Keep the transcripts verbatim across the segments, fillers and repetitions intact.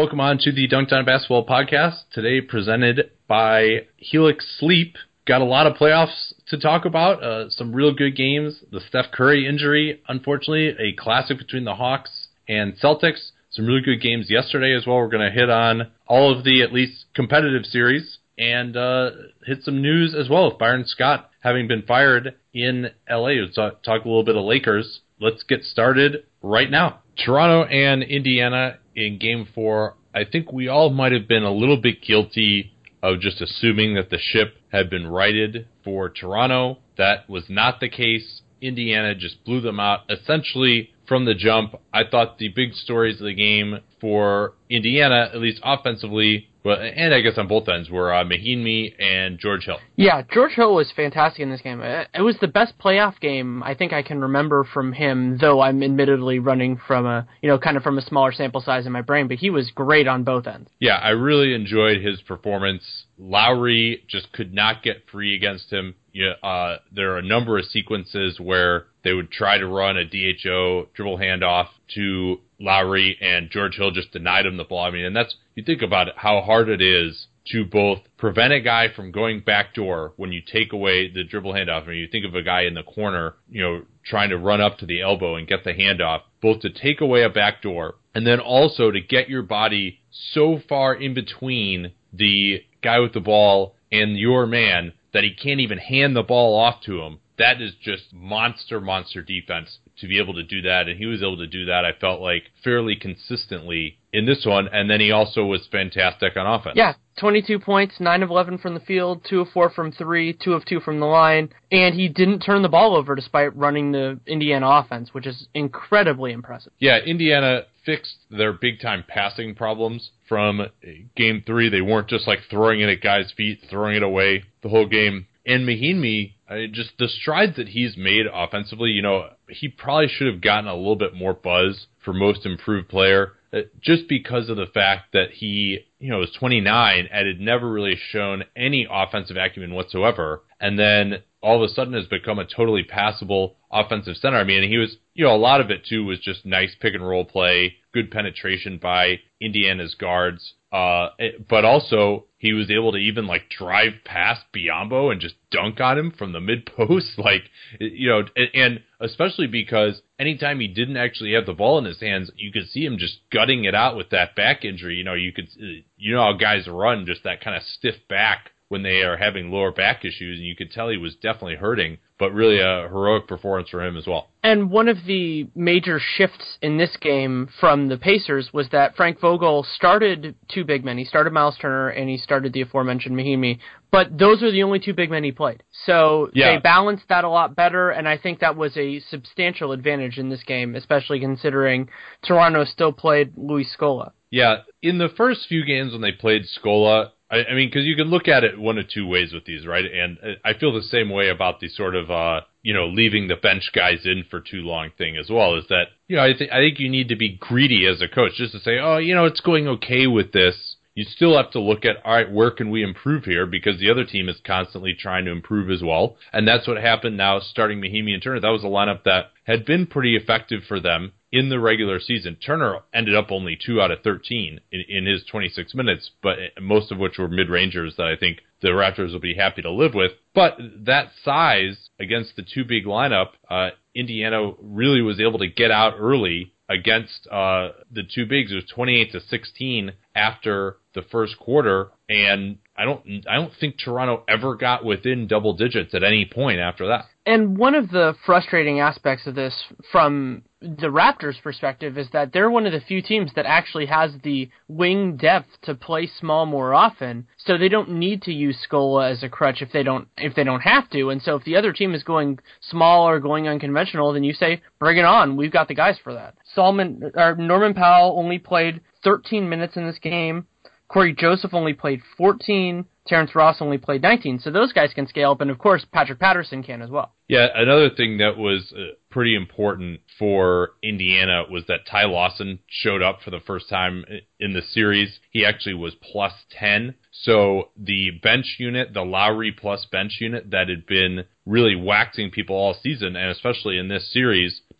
welcome on to the Dunked On Basketball podcast, today presented by Helix Sleep. Got a lot of playoffs to talk about, uh, some real good games. The Steph Curry injury, unfortunately, a classic between the Hawks and Celtics. Some really good games yesterday as well. We're going to hit on all of the, at least, competitive series and uh, hit some news as well with Byron Scott having been fired in L A. Let's talk, talk a little bit of Lakers. Let's get started right now. Toronto and Indiana in Game four. I think we all might have been a little bit guilty of just assuming that the ship had been righted for Toronto. That was not the case. Indiana just blew them out essentially from the jump. I thought the big stories of the game for Indiana, at least offensively, well, and I guess on both ends, were uh, Mahinmi and George Hill. Yeah, George Hill was fantastic in this game. It was the best playoff game I think I can remember from him, though I'm admittedly running from a, you know, kind of from a smaller sample size in my brain, but he was great on both ends. Yeah, I really enjoyed his performance. Lowry just could not get free against him. Yeah, uh, there are a number of sequences where they would try to run a D H O dribble handoff to Lowry, and George Hill just denied him the ball. I mean, and that's, you think about it, how hard it is to both prevent a guy from going backdoor when you take away the dribble handoff. I mean, you think of a guy in the corner, you know, trying to run up to the elbow and get the handoff, both to take away a backdoor and then also to get your body so far in between the guy with the ball and your man that he can't even hand the ball off to him. That is just monster, monster defense to be able to do that. And he was able to do that, I felt like, fairly consistently in this one. And then he also was fantastic on offense. Yeah, twenty-two points, nine of eleven from the field, two of four from three, two of two from the line. And he didn't turn the ball over despite running the Indiana offense, which is incredibly impressive. Yeah, Indiana fixed their big-time passing problems from game three. They weren't just like throwing it at guys' feet, throwing it away the whole game. And Mahinmi, I just the strides that he's made offensively, you know, he probably should have gotten a little bit more buzz for most improved player, uh, just because of the fact that he, you know, was twenty-nine and had never really shown any offensive acumen whatsoever. And then all of a sudden has become a totally passable offensive center. I mean, he was, you know, a lot of it too was just nice pick and roll play, good penetration by Indiana's guards. Uh, it, but also he was able to even like drive past Biyombo and just dunk on him from the mid post, like, you know, and, and especially because anytime he didn't actually have the ball in his hands, you could see him just gutting it out with that back injury. You know, you could, you know how guys run, just that kind of stiff back when they are having lower back issues, and you could tell he was definitely hurting, but really a heroic performance for him as well. And one of the major shifts in this game from the Pacers was that Frank Vogel started two big men. He started Miles Turner and he started the aforementioned Mahinmi, but those are the only two big men he played. So yeah. They balanced that a lot better, and I think that was a substantial advantage in this game, especially considering Toronto still played Luis Scola. Yeah, in the first few games when they played Scola, I, I mean, because you can look at it one of two ways with these, right? And I feel the same way about the sort of, uh, you know, leaving the bench guys in for too long thing as well, is that, you know, I, th- I think you need to be greedy as a coach just to say, oh, you know, it's going okay with this. You still have to look at, all right, where can we improve here? Because the other team is constantly trying to improve as well. And that's what happened now starting Mahinmi and Turner. That was a lineup that had been pretty effective for them in the regular season. Turner ended up only two out of thirteen in, in his twenty-six minutes, but most of which were mid-rangers that I think the Raptors will be happy to live with. But that size against the two big lineup, uh, Indiana really was able to get out early against uh, the two bigs. It was twenty-eight to sixteen after the first quarter, and I don't I don't think Toronto ever got within double digits at any point after that. And one of the frustrating aspects of this from the Raptors' perspective is that they're one of the few teams that actually has the wing depth to play small more often, so they don't need to use Scola as a crutch if they don't if they don't have to. And so if the other team is going small or going unconventional, then you say, bring it on, we've got the guys for that. Solomon or Norman Powell only played thirteen minutes in this game. Corey Joseph only played fourteen. Terrence Ross only played nineteen. So those guys can scale up, and of course Patrick Patterson can as well. Yeah, another thing that was uh, pretty important for Indiana was that Ty Lawson showed up for the first time in the series. He actually was plus ten. So the bench unit, the Lowry plus bench unit that had been really waxing people all season, and especially in this series,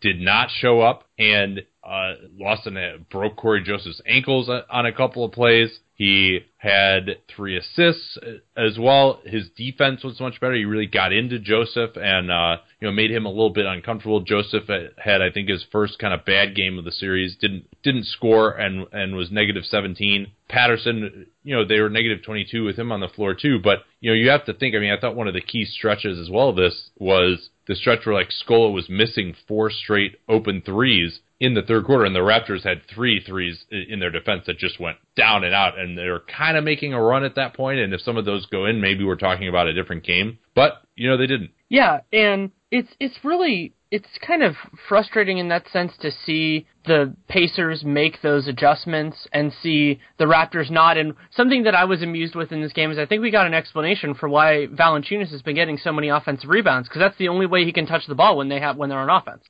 did not show up and uh, lost and broke Corey Joseph's ankles on a couple of plays. He had three assists as well. His defense was much better. He really got into Joseph and uh, you know made him a little bit uncomfortable. Joseph had, I think, his first kind of bad game of the series. Didn't didn't score and and was negative seventeen. Patterson, you know, they were negative twenty-two with him on the floor too. But you know, you have to think. I mean, I thought one of the key stretches as well of this was the stretch where like Scola was missing four straight open threes in the third quarter, and the Raptors had three threes in their defense that just went down and out, and they were kind of making a run at that point, and if some of those go in, maybe we're talking about a different game. But, you know, they didn't. Yeah, and it's it's really, it's kind of frustrating in that sense to see the Pacers make those adjustments and see the Raptors not. And something that I was amused with in this game is I think we got an explanation for why Valanciunas has been getting so many offensive rebounds, because that's the only way he can touch the ball when they have when they're on offense.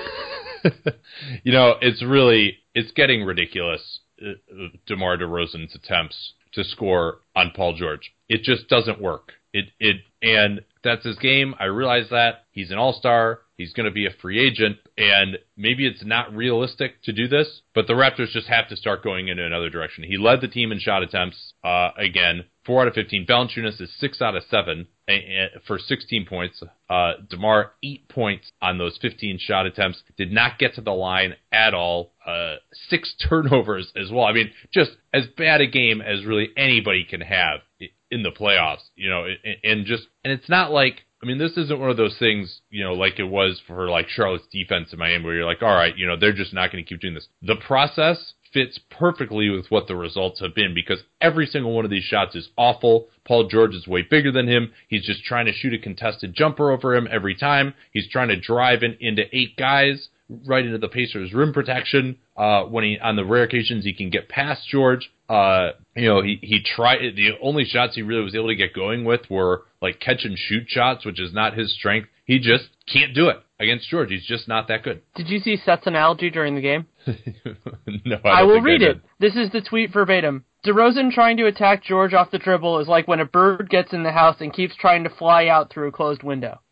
You know, it's really, it's getting ridiculous, uh, DeMar DeRozan's attempts to score on Paul George. It just doesn't work. It it and that's his game. I realize that. He's an all-star. He's going to be a free agent, and maybe it's not realistic to do this, but the Raptors just have to start going in another direction. He led the team in shot attempts, uh, again, four out of fifteen. Valanciunas is six out of seven for sixteen points. Uh, DeMar, eight points on those fifteen shot attempts. Did not get to the line at all. Uh, six turnovers as well. I mean, just as bad a game as really anybody can have in the playoffs, you know, and just, and it's not like, I mean, this isn't one of those things, you know, like it was for like Charlotte's defense in Miami, where you're like, all right, you know, they're just not going to keep doing this. The process fits perfectly with what the results have been, because every single one of these shots is awful. Paul George is way bigger than him. He's just trying to shoot a contested jumper over him every time. He's trying to drive in, into eight guys right into the Pacers' rim protection. Uh, when he, on the rare occasions he can get past George, uh, you know, he, he tried, the only shots he really was able to get going with were like catch and shoot shots, which is not his strength. He just can't do it against George. He's just not that good. Did you see Seth's analogy during the game? No, I, I don't will think read I it. This is the tweet verbatim. DeRozan trying to attack George off the dribble is like when a bird gets in the house and keeps trying to fly out through a closed window.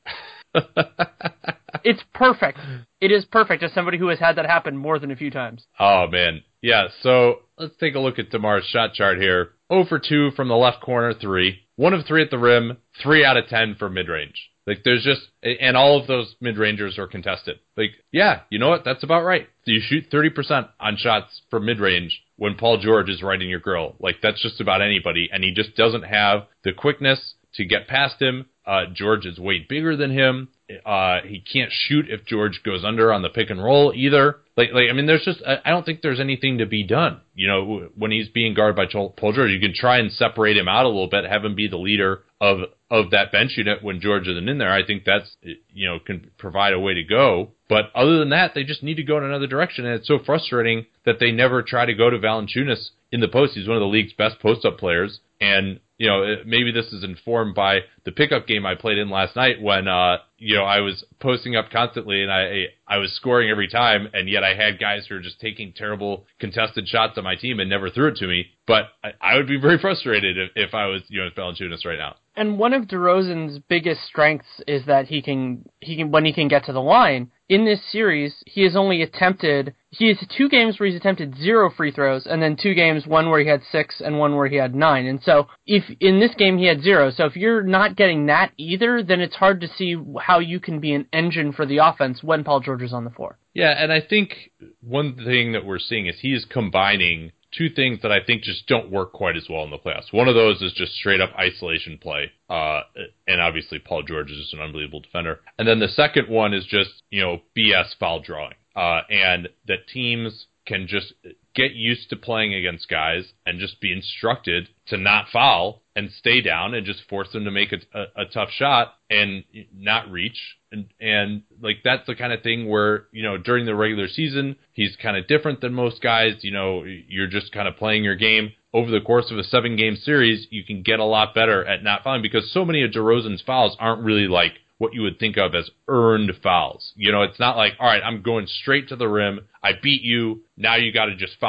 It's perfect. It is perfect as somebody who has had that happen more than a few times. Oh, man. Yeah, so let's take a look at DeMar's shot chart here. zero for two from the left corner, three. one of three at the rim, three out of ten for mid-range. Like, there's just, and all of those mid-rangers are contested. Like, yeah, you know what? That's about right. You shoot thirty percent on shots from mid-range when Paul George is right in your grill. Like, that's just about anybody, and he just doesn't have the quickness to get past him. Uh, George is way bigger than him. Uh, he can't shoot if George goes under on the pick and roll either. Like, like I mean, there's just, I don't think there's anything to be done. You know, when he's being guarded by Paul George, you can try and separate him out a little bit, have him be the leader of of that bench unit when George isn't in there. I think that's, you know, can provide a way to go. But other than that, they just need to go in another direction. And it's so frustrating that they never try to go to Valanciunas in the post. He's one of the league's best post-up players. And, you know, maybe this is informed by the pickup game I played in last night when, uh, you know, I was posting up constantly and I I was scoring every time, and yet I had guys who were just taking terrible contested shots on my team and never threw it to me. But I, I would be very frustrated if, if I was, you know, Valanciunas right now. And one of DeRozan's biggest strengths is that he can, he can, when he can get to the line. In this series, he has only attempted, he has two games where he's attempted zero free throws, and then two games, one where he had six and one where he had nine. And so, if in this game he had zero, so if you're not getting that either, then it's hard to see how you can be an engine for the offense when Paul George is on the floor. Yeah, and I think one thing that we're seeing is he is combining two things that I think just don't work quite as well in the playoffs. One of those is just straight up isolation play. Uh, and obviously Paul George is just an unbelievable defender. And then the second one is just, you know, B S foul drawing. Uh, and that teams can just get used to playing against guys and just be instructed to not foul and stay down and just force them to make a, a, a tough shot and not reach. And, and like, that's the kind of thing where, you know, during the regular season, he's kind of different than most guys. You know, you're just kind of playing your game. Over the course of a seven-game series, you can get a lot better at not fouling, because so many of DeRozan's fouls aren't really like what you would think of as earned fouls. You know, it's not like, all right, I'm going straight to the rim, I beat you, now you got to just foul me.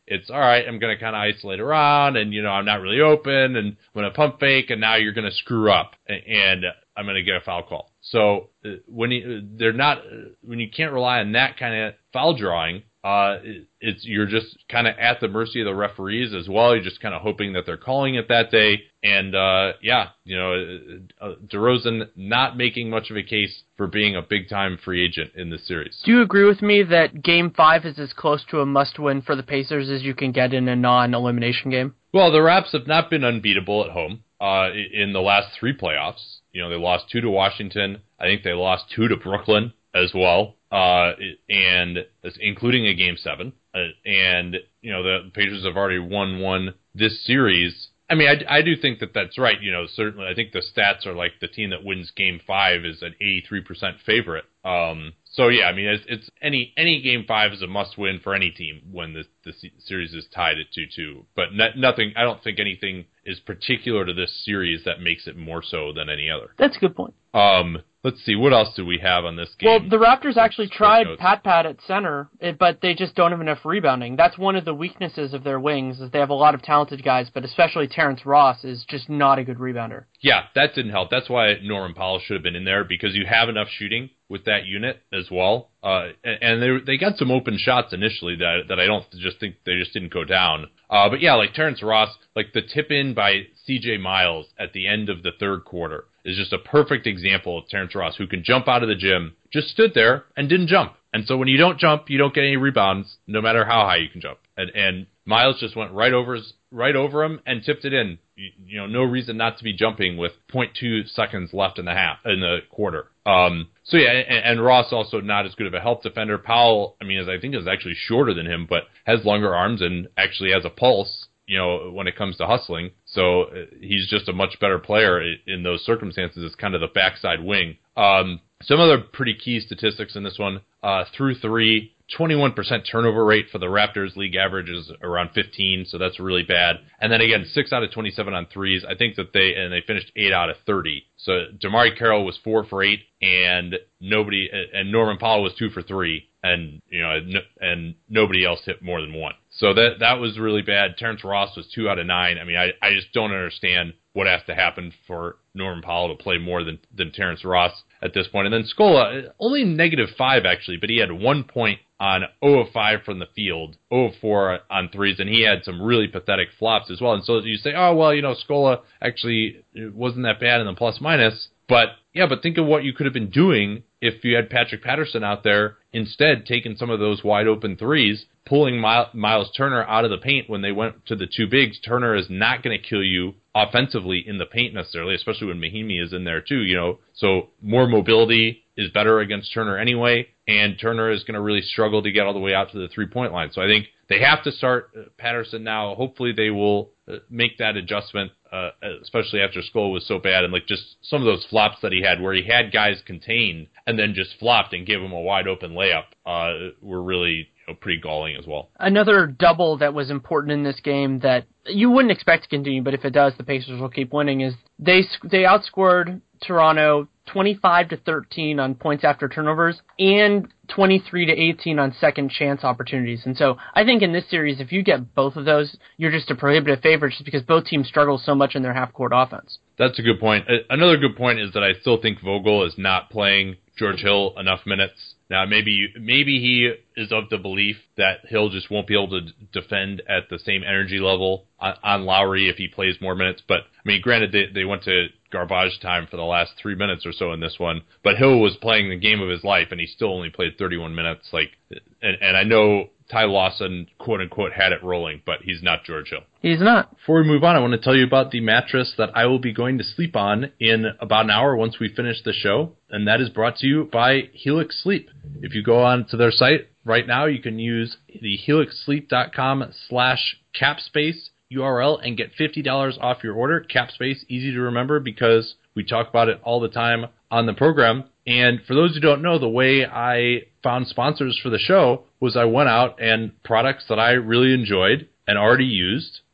It's, all right, I'm going to kind of isolate around, and, you know, I'm not really open, and I'm going to pump fake, and now you're going to screw up, and I'm going to get a foul call. So uh, when you, they're not, uh, when you can't rely on that kind of foul drawing, uh, it, it's you're just kind of at the mercy of the referees as well. You're just kind of hoping that they're calling it that day. And, uh, yeah, you know, uh, DeRozan not making much of a case for being a big-time free agent in this series. Do you agree with me that Game five is as close to a must-win for the Pacers as you can get in a non-elimination game? Well, the Raps have not been unbeatable at home uh, in the last three playoffs. You know, they lost two to Washington. I think they lost two to Brooklyn as well, uh, and including a Game seven. Uh, and, you know, the Pacers have already won one this series. I mean, I, I do think that that's right. You know, certainly I think the stats are like the team that wins Game five is an eighty-three percent favorite. Um, so, yeah, I mean, it's, it's any any Game five is a must-win for any team when the, the series is tied at two two. But no, nothing, I don't think anything is particular to this series that makes it more so than any other. That's a good point. Um, let's see, what else do we have on this game? Well, the Raptors actually tried Pat Pat at center, but they just don't have enough rebounding. That's one of the weaknesses of their wings, is they have a lot of talented guys, but especially Terrence Ross is just not a good rebounder. Yeah, that didn't help. That's why Norman Powell should have been in there, because you have enough shooting with that unit as well. Uh, and they they got some open shots initially that that I don't just think they just didn't go down. Uh, but yeah, like Terrence Ross, like the tip in by C J Miles at the end of the third quarter is just a perfect example of Terrence Ross, who can jump out of the gym, just stood there and didn't jump. And so when you don't jump, you don't get any rebounds, no matter how high you can jump. And, and Miles just went right over his, right over him and tipped it in. You, you know, no reason not to be jumping with zero point two seconds left in the half in the quarter. Um, so yeah, and, and Ross also not as good of a help defender. Powell, I mean, is I think is actually shorter than him, but has longer arms and actually has a pulse, you know, when it comes to hustling. So uh, he's just a much better player in, in those circumstances. It's kind of the backside wing. Um, some other pretty key statistics in this one, uh, through three, twenty-one percent turnover rate for the Raptors. League average is around fifteen, so that's really bad. And then again, six out of twenty-seven on threes. I think that they, and they finished eight out of thirty. So Damari Carroll was four for eight, and nobody, and Norman Powell was two for three, and, you know, and nobody else hit more than one. So that, that was really bad. Terrence Ross was two out of nine. I mean, I, I just don't understand what has to happen for Norman Powell to play more than, than Terrence Ross at this point. And then Scola, only negative five actually, but he had one point on zero of five from the field, zero of four on threes, and he had some really pathetic flops as well. And so you say, oh, well, you know, Scola actually wasn't that bad in the plus minus. But, yeah, but think of what you could have been doing if you had Patrick Patterson out there, instead taking some of those wide open threes, pulling Miles Turner out of the paint when they went to the two bigs. Turner is not going to kill you offensively in the paint necessarily, especially when Mahinmi is in there too, you know. So more mobility is better against Turner anyway, and Turner is going to really struggle to get all the way out to the three-point line. So I think they have to start Patterson now. Hopefully they will make that adjustment, uh, especially after Scola was so bad, and like just some of those flops that he had where he had guys contained and then just flopped and gave him a wide open layup uh, were really, you know, pretty galling as well. Another double that was important in this game that you wouldn't expect to continue, but if it does, the Pacers will keep winning, is they they outscored Toronto twenty-five to thirteen on points after turnovers and twenty-three to eighteen on second chance opportunities. And so I think in this series, if you get both of those, you're just a prohibitive favorite just because both teams struggle so much in their half-court offense. That's a good point. Another good point is that I still think Vogel is not playing George Hill enough minutes. Now, maybe maybe he is of the belief that Hill just won't be able to defend at the same energy level on, on Lowry if he plays more minutes. But, I mean, granted, they, they went to garbage time for the last three minutes or so in this one. But Hill was playing the game of his life, and he still only played thirty-one minutes. Like, and, and I know Ty Lawson, quote-unquote, had it rolling, but he's not George Hill. He's not. Before we move on, I want to tell you about the mattress that I will be going to sleep on in about an hour once we finish the show, and that is brought to you by Helix Sleep. If you go on to their site right now, you can use the helix sleep dot com slash capspace U R L and get fifty dollars off your order. Capspace, easy to remember because we talk about it all the time on the program. And for those who don't know, the way I found sponsors for the show was I went out and products that I really enjoyed and already used,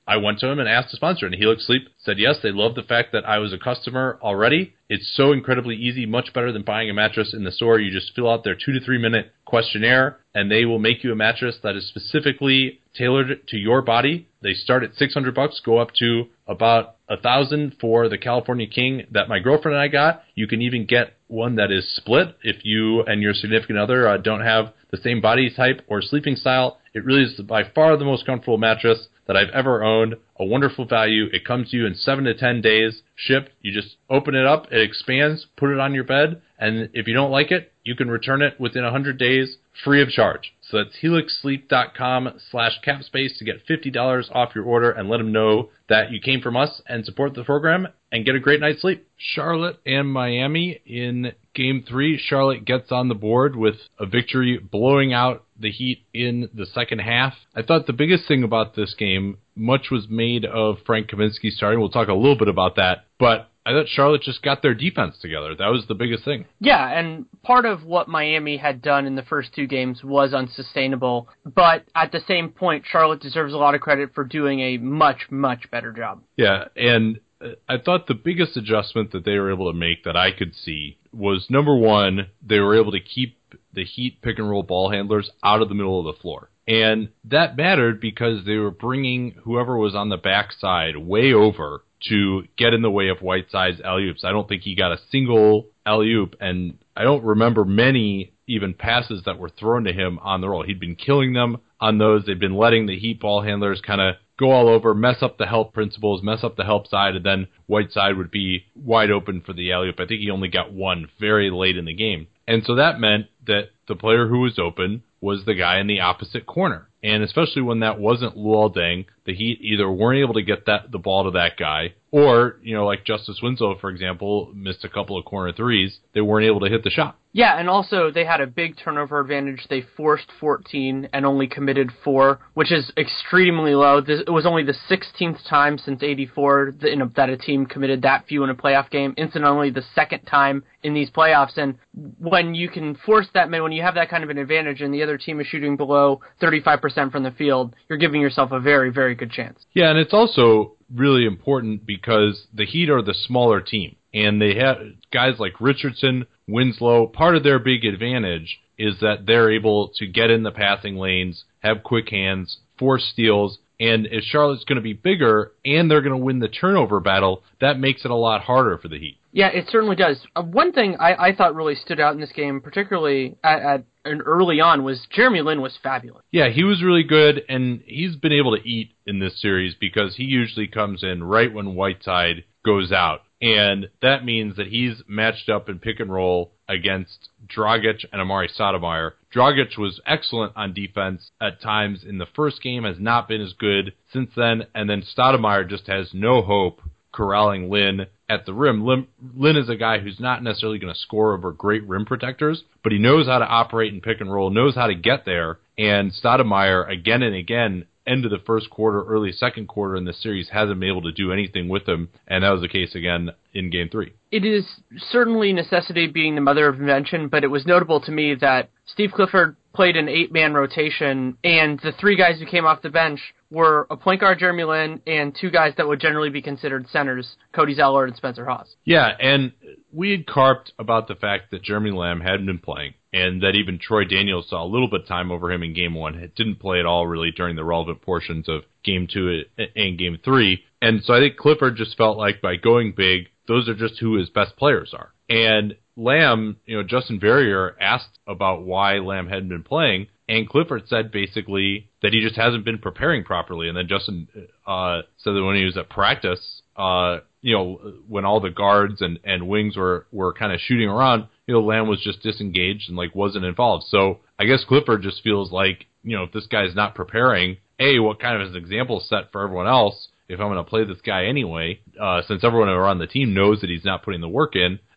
I went to him and asked to sponsor it, and Helix Sleep said yes. They loved the fact that I was a customer already. It's so incredibly easy, much better than buying a mattress in the store. You just fill out their two to three minute questionnaire, and they will make you a mattress that is specifically tailored to your body. They start at six hundred bucks, go up to about a thousand for the California King that my girlfriend and I got. You can even get one that is split if you and your significant other uh, don't have the same body type or sleeping style. It really is by far the most comfortable mattress that I've ever owned. A wonderful value. It comes to you in seven to ten days shipped. You just open it up, it expands, put it on your bed, and if you don't like it, you can return it within one hundred days free of charge. So that's helix sleep dot com slash capspace to get fifty dollars off your order and let them know that you came from us and support the program and get a great night's sleep. Charlotte and Miami in Game three. Charlotte gets on the board with a victory, blowing out the Heat in the second half. I thought the biggest thing about this game, much was made of Frank Kaminsky starting. We'll talk a little bit about that, but I thought Charlotte just got their defense together. That was the biggest thing. Yeah, and part of what Miami had done in the first two games was unsustainable, but at the same point, Charlotte deserves a lot of credit for doing a much, much better job. Yeah, and I thought the biggest adjustment that they were able to make that I could see was, number one, they were able to keep the Heat pick-and-roll ball handlers out of the middle of the floor. And that mattered because they were bringing whoever was on the backside way over to get in the way of Whiteside's alley-oops. I don't think he got a single alley-oop, and I don't remember many even passes that were thrown to him on the roll. He'd been killing them on those. They'd been letting the Heat ball handlers kind of go all over, mess up the help principles, mess up the help side, and then Whiteside would be wide open for the alley-oop. I think he only got one very late in the game. And so that meant that the player who was open was the guy in the opposite corner. And especially when that wasn't Luol Deng, the Heat either weren't able to get that the ball to that guy, or, you know, like Justice Winslow, for example, missed a couple of corner threes. They weren't able to hit the shot. Yeah, and also they had a big turnover advantage. They forced fourteen and only committed four, which is extremely low. This, it was only the sixteenth time since eighty-four that, in a, that a team committed that few in a playoff game. Incidentally, the second time in these playoffs. And when you can force that many, when you have that kind of an advantage and the other team is shooting below thirty-five percent from the field, you're giving yourself a very, very good chance. Yeah, and it's also really important because the Heat are the smaller team, and they have guys like Richardson, Winslow. Part of their big advantage is that they're able to get in the passing lanes, have quick hands, force steals, and if Charlotte's going to be bigger and they're going to win the turnover battle, that makes it a lot harder for the Heat. Yeah, it certainly does. Uh, one thing I, I thought really stood out in this game, particularly at, at and early on, was Jeremy Lin was fabulous. Yeah, he was really good, and he's been able to eat in this series because he usually comes in right when Whiteside goes out. And that means that he's matched up in pick and roll against Dragic and Amari Stoudemire. Dragic was excellent on defense at times in the first game, has not been as good since then, and then Stoudemire just has no hope corralling Lin at the rim. Lin, Lin is a guy who's not necessarily going to score over great rim protectors, but he knows how to operate in pick and roll, knows how to get there, and Stoudemire, again and again, end of the first quarter, early second quarter in this series, hasn't been able to do anything with him, and that was the case again in Game three. It is certainly necessity being the mother of invention, but it was notable to me that Steve Clifford played an eight-man rotation, and the three guys who came off the bench were a point guard, Jeremy Lin, and two guys that would generally be considered centers, Cody Zeller and Spencer Hawes. Yeah, and we had carped about the fact that Jeremy Lamb hadn't been playing, and that even Troy Daniels saw a little bit of time over him in Game one. It didn't play at all, really, during the relevant portions of Game two and Game three. And so I think Clifford just felt like by going big, those are just who his best players are. And Lamb, you know, Justin Verrier asked about why Lamb hadn't been playing, and Clifford said basically that he just hasn't been preparing properly. And then Justin uh, said that when he was at practice, uh, you know, when all the guards and, and wings were, were kind of shooting around, you know, Lamb was just disengaged and, like, wasn't involved. So I guess Clifford just feels like, you know, if this guy's not preparing, A, what kind of an example set for everyone else if I'm going to play this guy anyway, uh, since everyone around the team knows that he's not putting the work in,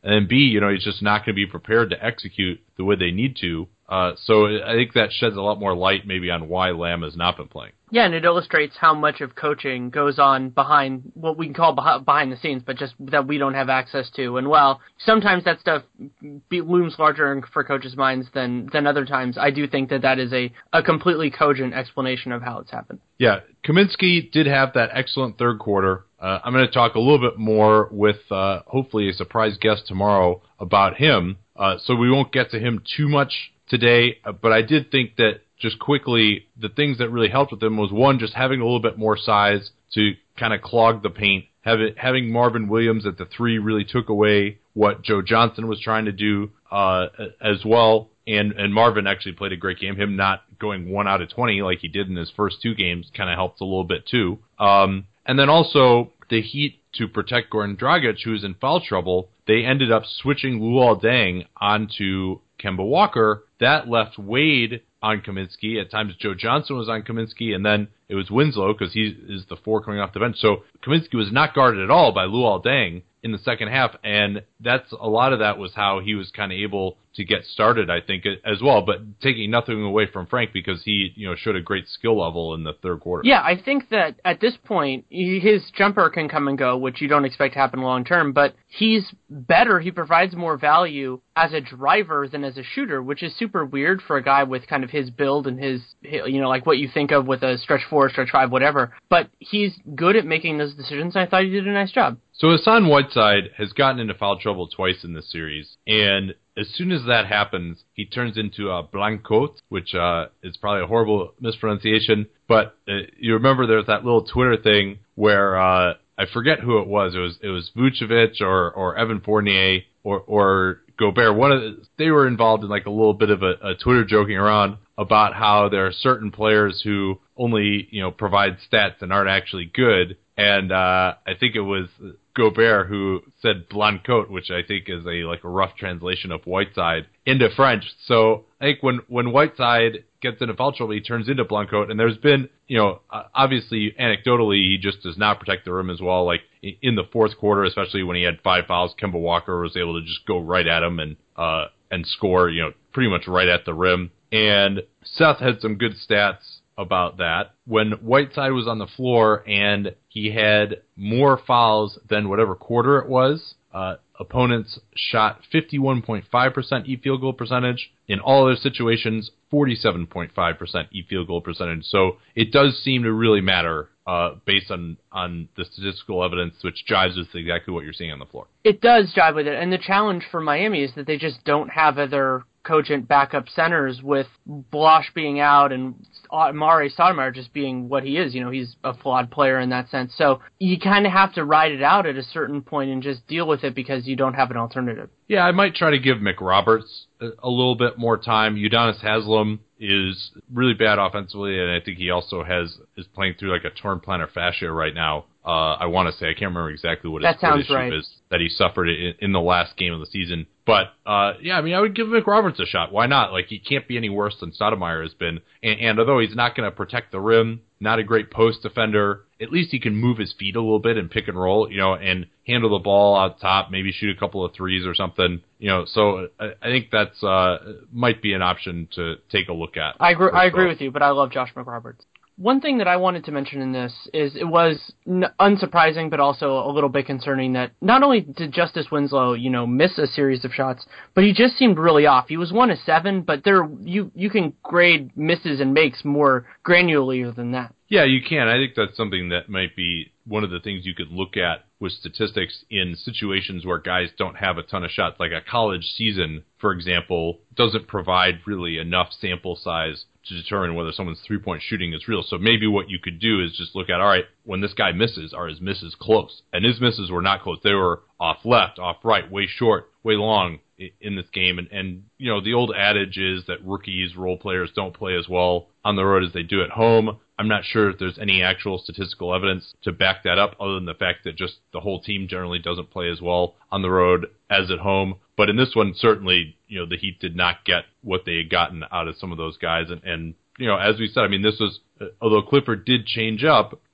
and then B, you know, he's just not going to be prepared to execute the way they need to. Uh, so I think that sheds a lot more light maybe on why Lamb has not been playing. Yeah, and it illustrates how much of coaching goes on behind what we can call behind the scenes, but just that we don't have access to. And while sometimes that stuff be, looms larger for coaches' minds than, than other times, I do think that that is a, a completely cogent explanation of how it's happened. Yeah, Kaminsky did have that excellent third quarter. Uh, I'm going to talk a little bit more with uh, hopefully a surprise guest tomorrow about him, uh, so we won't get to him too much today, but I did think that just quickly, the things that really helped with him was, one, just having a little bit more size to kind of clog the paint. Have it, having Marvin Williams at the three really took away what Joe Johnson was trying to do uh, as well. And, and Marvin actually played a great game. Him not going one out of twenty like he did in his first two games kind of helped a little bit too. Um, and then also the Heat, to protect Goran Dragic, who was in foul trouble, they ended up switching Luol Deng onto Kemba Walker. That left Wade on Kaminsky. At times Joe Johnson was on Kaminsky, and then it was Winslow because he is the four coming off the bench. So Kaminsky was not guarded at all by Luol Deng in the second half, and that's a lot of that was how he was kind of able to get started, I think, as well, but taking nothing away from Frank because he, you know, showed a great skill level in the third quarter. Yeah, I think that at this point, his jumper can come and go, which you don't expect to happen long term, but he's better. He provides more value as a driver than as a shooter, which is super weird for a guy with kind of his build and his, you know, like what you think of with a stretch four, stretch five, whatever. But he's good at making those decisions, and I thought he did a nice job. So Hassan Whiteside has gotten into foul trouble twice in this series, and as soon as that happens, he turns into a Blancote, which uh, is probably a horrible mispronunciation. But uh, you remember there's that little Twitter thing where uh, I forget who it was. It was it was Vucevic or or Evan Fournier or or Gobert. One of the, they were involved in like a little bit of a, a Twitter joking around about how there are certain players who only, you know, provide stats and aren't actually good. And uh, I think it was Gobert who said Blancote, which I think is a like a rough translation of Whiteside into French. So I think when, when Whiteside gets into foul trouble, he turns into Blancote. And there's been, you know, obviously anecdotally, he just does not protect the rim as well. Like in the fourth quarter, especially when he had five fouls, Kemba Walker was able to just go right at him and uh, and score, you know, pretty much right at the rim. And Seth had some good stats about that. When Whiteside was on the floor and he had more fouls than whatever quarter it was, uh, opponents shot fifty-one point five percent e-field goal percentage. In all other situations, forty-seven point five percent e-field goal percentage. So it does seem to really matter uh, based on, on the statistical evidence, which jives with exactly what you're seeing on the floor. It does jive with it. And the challenge for Miami is that they just don't have other cogent backup centers, with Blosh being out and Mare Stoudemire just being what he is. You know, he's a flawed player in that sense. So you kind of have to ride it out at a certain point and just deal with it because you don't have an alternative. Yeah, I might try to give McRoberts a, a little bit more time. Udonis Haslem is really bad offensively, and I think he also has is playing through like a torn plantar fascia right now. Uh, I want to say, I can't remember exactly what his foot issue right. is that he suffered in, in the last game of the season. But, uh, yeah, I mean, I would give McRoberts a shot. Why not? Like, he can't be any worse than Stoudemire has been. And, and although he's not going to protect the rim, not a great post defender, at least he can move his feet a little bit and pick and roll, you know, and handle the ball out top, maybe shoot a couple of threes or something, you know. So I, I think that's uh, might be an option to take a look at. I agree, I agree with you, but I love Josh McRoberts. One thing that I wanted to mention in this is it was n- unsurprising, but also a little bit concerning that not only did Justice Winslow, you know, miss a series of shots, but he just seemed really off. He was one of seven, but there you you can grade misses and makes more granularly than that. Yeah, you can. I think that's something that might be one of the things you could look at with statistics in situations where guys don't have a ton of shots. Like a college season, for example, doesn't provide really enough sample size to determine whether someone's three-point shooting is real. So maybe what you could do is just look at, all right, when this guy misses, are his misses close? And his misses were not close. They were off left, off right, way short, way long in this game. And, and you know, the old adage is that rookies, role players don't play as well on the road as they do at home. I'm not sure if there's any actual statistical evidence to back that up other than the fact that just the whole team generally doesn't play as well on the road as at home. But in this one, certainly, you know, the Heat did not get what they had gotten out of some of those guys. And, and you know, as we said, I mean, this was, although Clifford did change up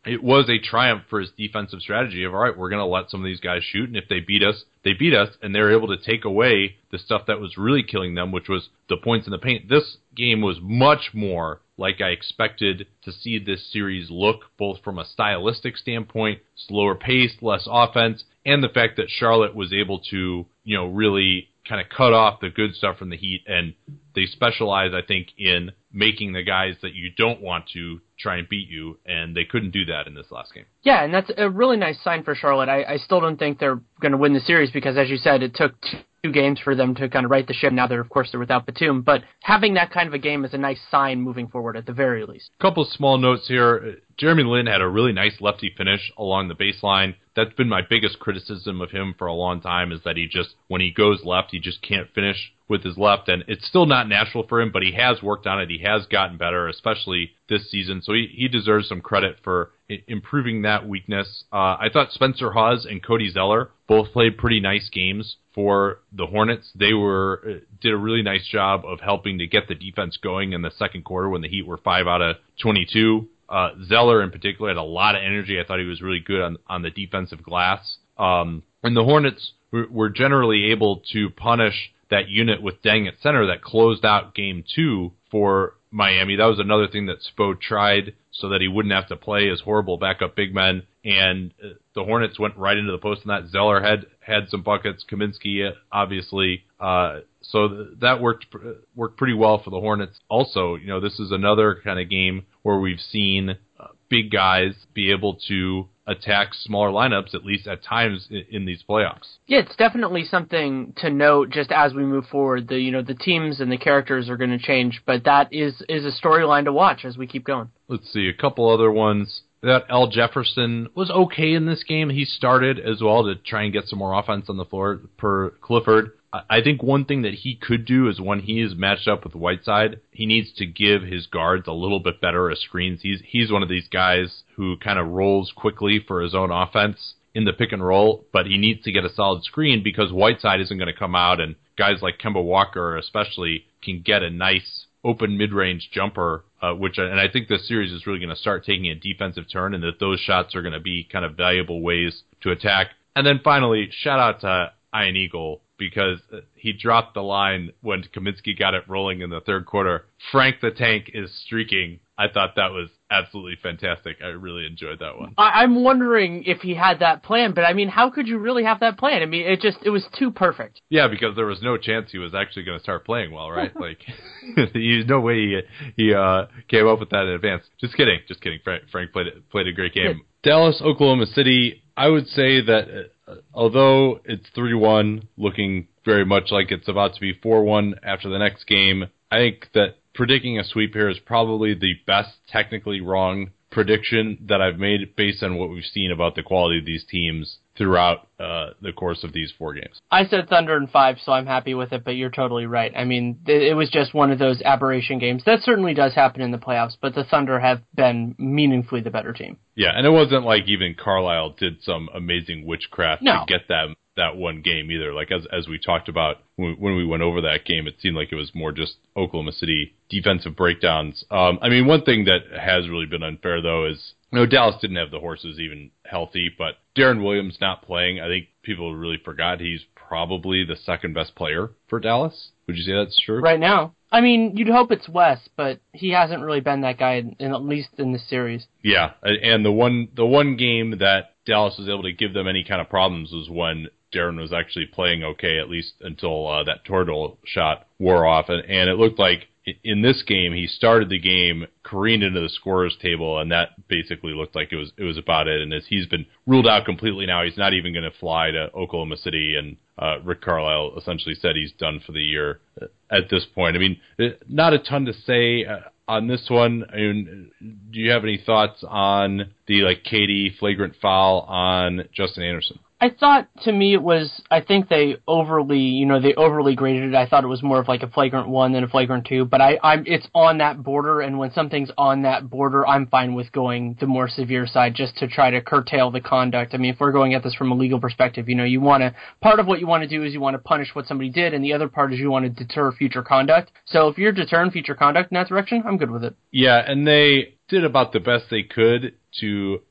it was a triumph for his defensive strategy of, all right, we're going to let some of these guys shoot, and if they beat us, they beat us, and they're able to take away the stuff that was really killing them, which was the points in the paint. This game was much more like I expected to see this series look, both from a stylistic standpoint, slower pace, less offense, and the fact that Charlotte was able to, you know, really kind of cut off the good stuff from the Heat, and they specialize, I think, in making the guys that you don't want to try and beat you, and they couldn't do that in this last game. Yeah, and that's a really nice sign for Charlotte. I, I still don't think they're going to win the series because, as you said, it took two games for them to kind of right the ship. Now they're, of course, they're without Batum, but having that kind of a game is a nice sign moving forward at the very least. A couple small notes here. Jeremy Lin had a really nice lefty finish along the baseline. That's been my biggest criticism of him for a long time, is that he just, when he goes left, he just can't finish with his left, and it's still not natural for him, but he has worked on it. He has gotten better, especially this season, so he, he deserves some credit for I- improving that weakness. Uh, I thought Spencer Hawes and Cody Zeller both played pretty nice games for the Hornets. They were did a really nice job of helping to get the defense going in the second quarter when the Heat were five out of twenty-two. Uh, Zeller in particular had a lot of energy. I thought he was really good on, on the defensive glass. Um, and the Hornets were, were generally able to punish that unit with Deng at center that closed out game two for Miami. That was another thing that Spo tried so that he wouldn't have to play as horrible backup big men. And uh, the Hornets went right into the post on that. Zeller had, had some buckets. Kaminsky, obviously. Uh, so th- that worked worked pretty well for the Hornets. Also, you know, this is another kind of game where we've seen uh, big guys be able to attack smaller lineups, at least at times in, in these playoffs. Yeah, it's definitely something to note just as we move forward. The you know the teams and the characters are going to change, but that is is a storyline to watch as we keep going. Let's see, a couple other ones. That Al Jefferson was okay in this game. He started as well to try and get some more offense on the floor per Clifford. I think one thing that he could do is when he is matched up with Whiteside, he needs to give his guards a little bit better as screens. He's he's one of these guys who kind of rolls quickly for his own offense in the pick and roll, but he needs to get a solid screen because Whiteside isn't going to come out, and guys like Kemba Walker especially can get a nice open mid-range jumper, uh, which and I think this series is really going to start taking a defensive turn, and that those shots are going to be kind of valuable ways to attack. And then finally, shout out to Ian Eagle, because he dropped the line when Kaminsky got it rolling in the third quarter. Frank the Tank is streaking. I thought that was absolutely fantastic. I really enjoyed that one. I- I'm wondering if he had that plan, but I mean, how could you really have that plan? I mean, it just, it was too perfect. Yeah, because there was no chance he was actually going to start playing well, right? Like, there's no way he, he uh, came up with that in advance. Just kidding. Just kidding. Frank, Frank played, played a great game. Yeah. Dallas, Oklahoma City, I would say that uh, although it's three one, looking very much like it's about to be four one after the next game, I think that predicting a sweep here is probably the best technically wrong prediction that I've made based on what we've seen about the quality of these teams throughout uh, the course of these four games. I said Thunder in five, so I'm happy with it, but you're totally right. I mean, it was just one of those aberration games. That certainly does happen in the playoffs, but the Thunder have been meaningfully the better team. Yeah, and it wasn't like even Carlisle did some amazing witchcraft no. to get them that one game either. Like as as we talked about when, when we went over that game, it seemed like it was more just Oklahoma City defensive breakdowns. Um, I mean, one thing that has really been unfair though is, you know, Dallas didn't have the horses even healthy, but Darren Williams not playing, I think people really forgot he's probably the second best player for Dallas. Would you say that's true? Right now. I mean, you'd hope it's Wes, but he hasn't really been that guy, in, in at least in this series. Yeah, and the one the one game that Dallas was able to give them any kind of problems was when Darren was actually playing okay, at least until uh, that Toradol shot wore off. And, and it looked like in this game, he started the game, careened into the scorer's table, and that basically looked like it was it was about it. And as he's been ruled out completely now, he's not even going to fly to Oklahoma City. And uh, Rick Carlisle essentially said he's done for the year at this point. I mean, not a ton to say uh, on this one. I mean, do you have any thoughts on the like K D flagrant foul on Justin Anderson? I thought, to me, it was, I think they overly, you know, they overly graded it. I thought it was more of like a flagrant one than a flagrant two, but I, I'm, it's on that border, and when something's on that border, I'm fine with going the more severe side just to try to curtail the conduct. I mean, if we're going at this from a legal perspective, you know, you want to, part of what you want to do is you want to punish what somebody did, and the other part is you want to deter future conduct. So if you're deterring future conduct in that direction, I'm good with it. Yeah, and they did about the best they could to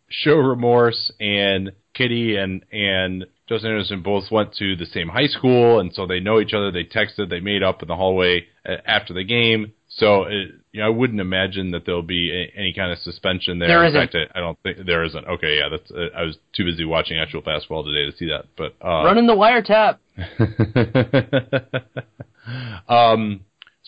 show remorse, and Kitty and and Justin Anderson both went to the same high school, and so they know each other. They texted, they made up in the hallway after the game. So it, you know, I wouldn't imagine that there'll be a, any kind of suspension there. There in isn't. fact, I, I don't think there isn't. Okay, yeah, that's. Uh, I was too busy watching actual basketball today to see that. But uh, running the wiretap. um.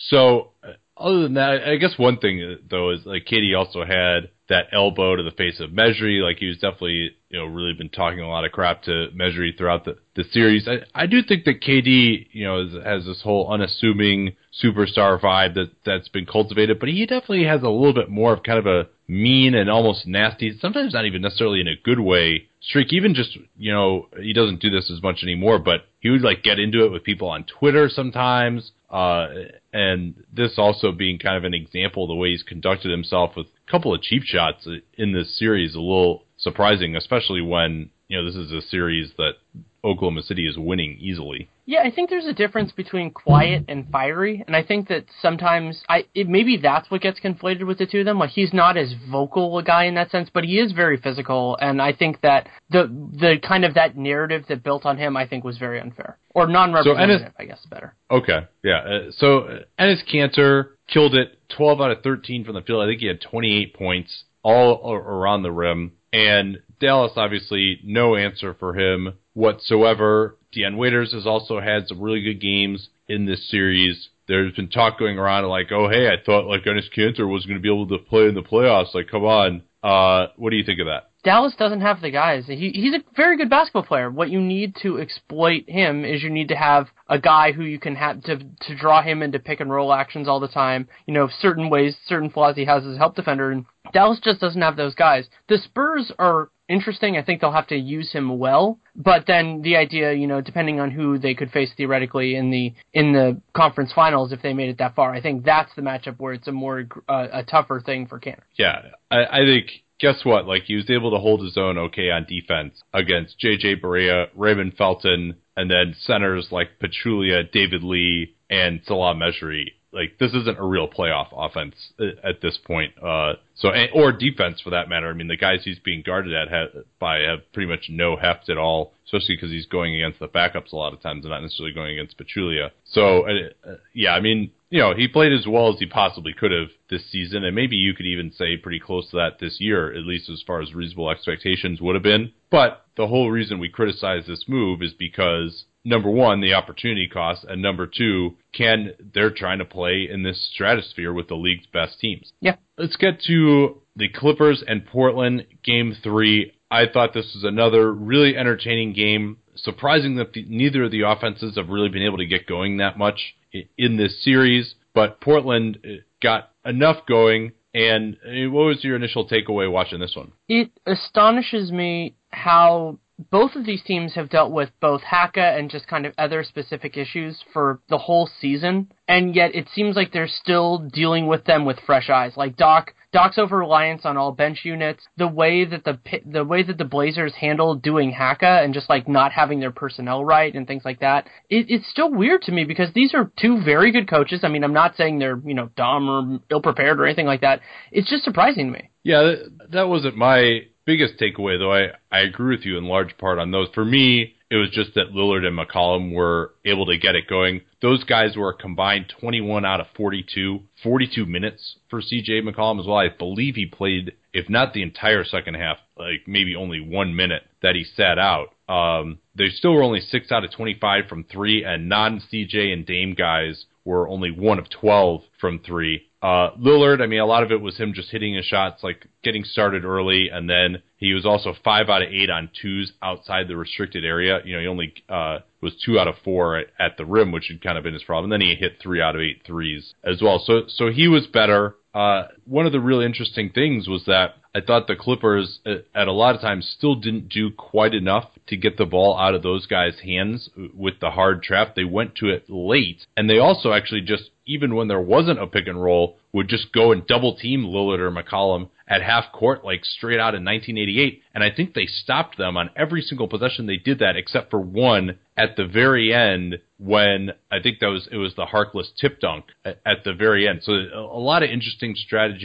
So other than that, I guess one thing though is like Katie also had that elbow to the face of Mejri. Like he was definitely, you know, really been talking a lot of crap to Mejri throughout the, the series. I, I do think that K D, you know, is, has this whole unassuming superstar vibe that, that's been cultivated, but he definitely has a little bit more of kind of a mean and almost nasty, sometimes not even necessarily in a good way, streak. Even just, you know, he doesn't do this as much anymore, but he would like get into it with people on Twitter sometimes. Uh, and this also being kind of an example of the way he's conducted himself with a couple of cheap shots in this series, a little surprising, especially when, you know, this is a series that Oklahoma City is winning easily. Yeah, I think there's a difference between quiet and fiery, and I think that sometimes I it, maybe that's what gets conflated with the two of them. Like he's not as vocal a guy in that sense, but he is very physical, and I think that the the kind of that narrative that built on him, I think, was very unfair or non-representative. So Ennis, I guess better. Okay, yeah. Uh, so uh, Enes Kanter killed it, twelve out of thirteen from the field. I think he had twenty-eight points all around the rim. And Dallas, obviously, no answer for him whatsoever. Deion Waiters has also had some really good games in this series. There's been talk going around like, oh, hey, I thought like Enes Kanter was going to be able to play in the playoffs. Like, come on. Uh, what do you think of that? Dallas doesn't have the guys. He, he's a very good basketball player. What you need to exploit him is you need to have a guy who you can have to to draw him into pick and roll actions all the time. You know, certain ways, certain flaws he has as a help defender, and Dallas just doesn't have those guys. The Spurs are interesting. I think they'll have to use him well, but then the idea, you know, depending on who they could face theoretically in the in the conference finals, if they made it that far, I think that's the matchup where it's a more uh, a tougher thing for Kanter. Yeah, I, I think. Guess what? Like, he was able to hold his own okay on defense against J J Barea, Raymond Felton, and then centers like Pachulia, David Lee, and Salah Mejri. Like, this isn't a real playoff offense at this point. Uh, so, or defense for that matter. I mean, the guys he's being guarded at have, by have pretty much no heft at all, especially because he's going against the backups a lot of times and not necessarily going against Pachulia. So, uh, yeah, I mean, you know, he played as well as he possibly could have this season, and maybe you could even say pretty close to that this year, at least as far as reasonable expectations would have been. But the whole reason we criticize this move is because, number one, the opportunity cost, and number two, can they're trying to play in this stratosphere with the league's best teams. Yeah. Let's get to the Clippers and Portland game three. I thought this was another really entertaining game. Surprising that the, neither of the offenses have really been able to get going that much in this series, but Portland got enough going. And what was your initial takeaway watching this one? It astonishes me how both of these teams have dealt with both Haka and just kind of other specific issues for the whole season, and yet it seems like they're still dealing with them with fresh eyes. Like Doc, Doc's over-reliance on all bench units, the way that the the way that the Blazers handled doing Haka and just like not having their personnel right and things like that. It, it's still weird to me because these are two very good coaches. I mean, I'm not saying they're, you know, dumb or ill-prepared or anything like that. It's just surprising to me. Yeah, that, that wasn't my biggest takeaway, though. I, I agree with you in large part on those. For me, it was just that Lillard and McCollum were able to get it going. Those guys were a combined twenty-one out of forty-two, forty-two minutes for C J McCollum as well. I believe he played, if not the entire second half, like maybe only one minute that he sat out. Um, they still were only six out of twenty-five from three, and non-C J and Dame guys were only one of twelve from three. Uh, Lillard, I mean, a lot of it was him just hitting his shots, like getting started early, and then he was also five out of eight on twos outside the restricted area. You know, he only uh, was two out of four at, at the rim, which had kind of been his problem. And then he hit three out of eight threes as well. So, so he was better. Uh, one of the really interesting things was that I thought the Clippers at a lot of times still didn't do quite enough to get the ball out of those guys' hands with the hard trap. They went to it late, and they also actually just, even when there wasn't a pick and roll, would just go and double team Lillard or McCollum at half court, like straight out in nineteen eighty-eight. And I think they stopped them on every single possession they did that, except for one at the very end when I think that was it was the Harkless tip dunk at, at the very end. So a, a lot of interesting strategy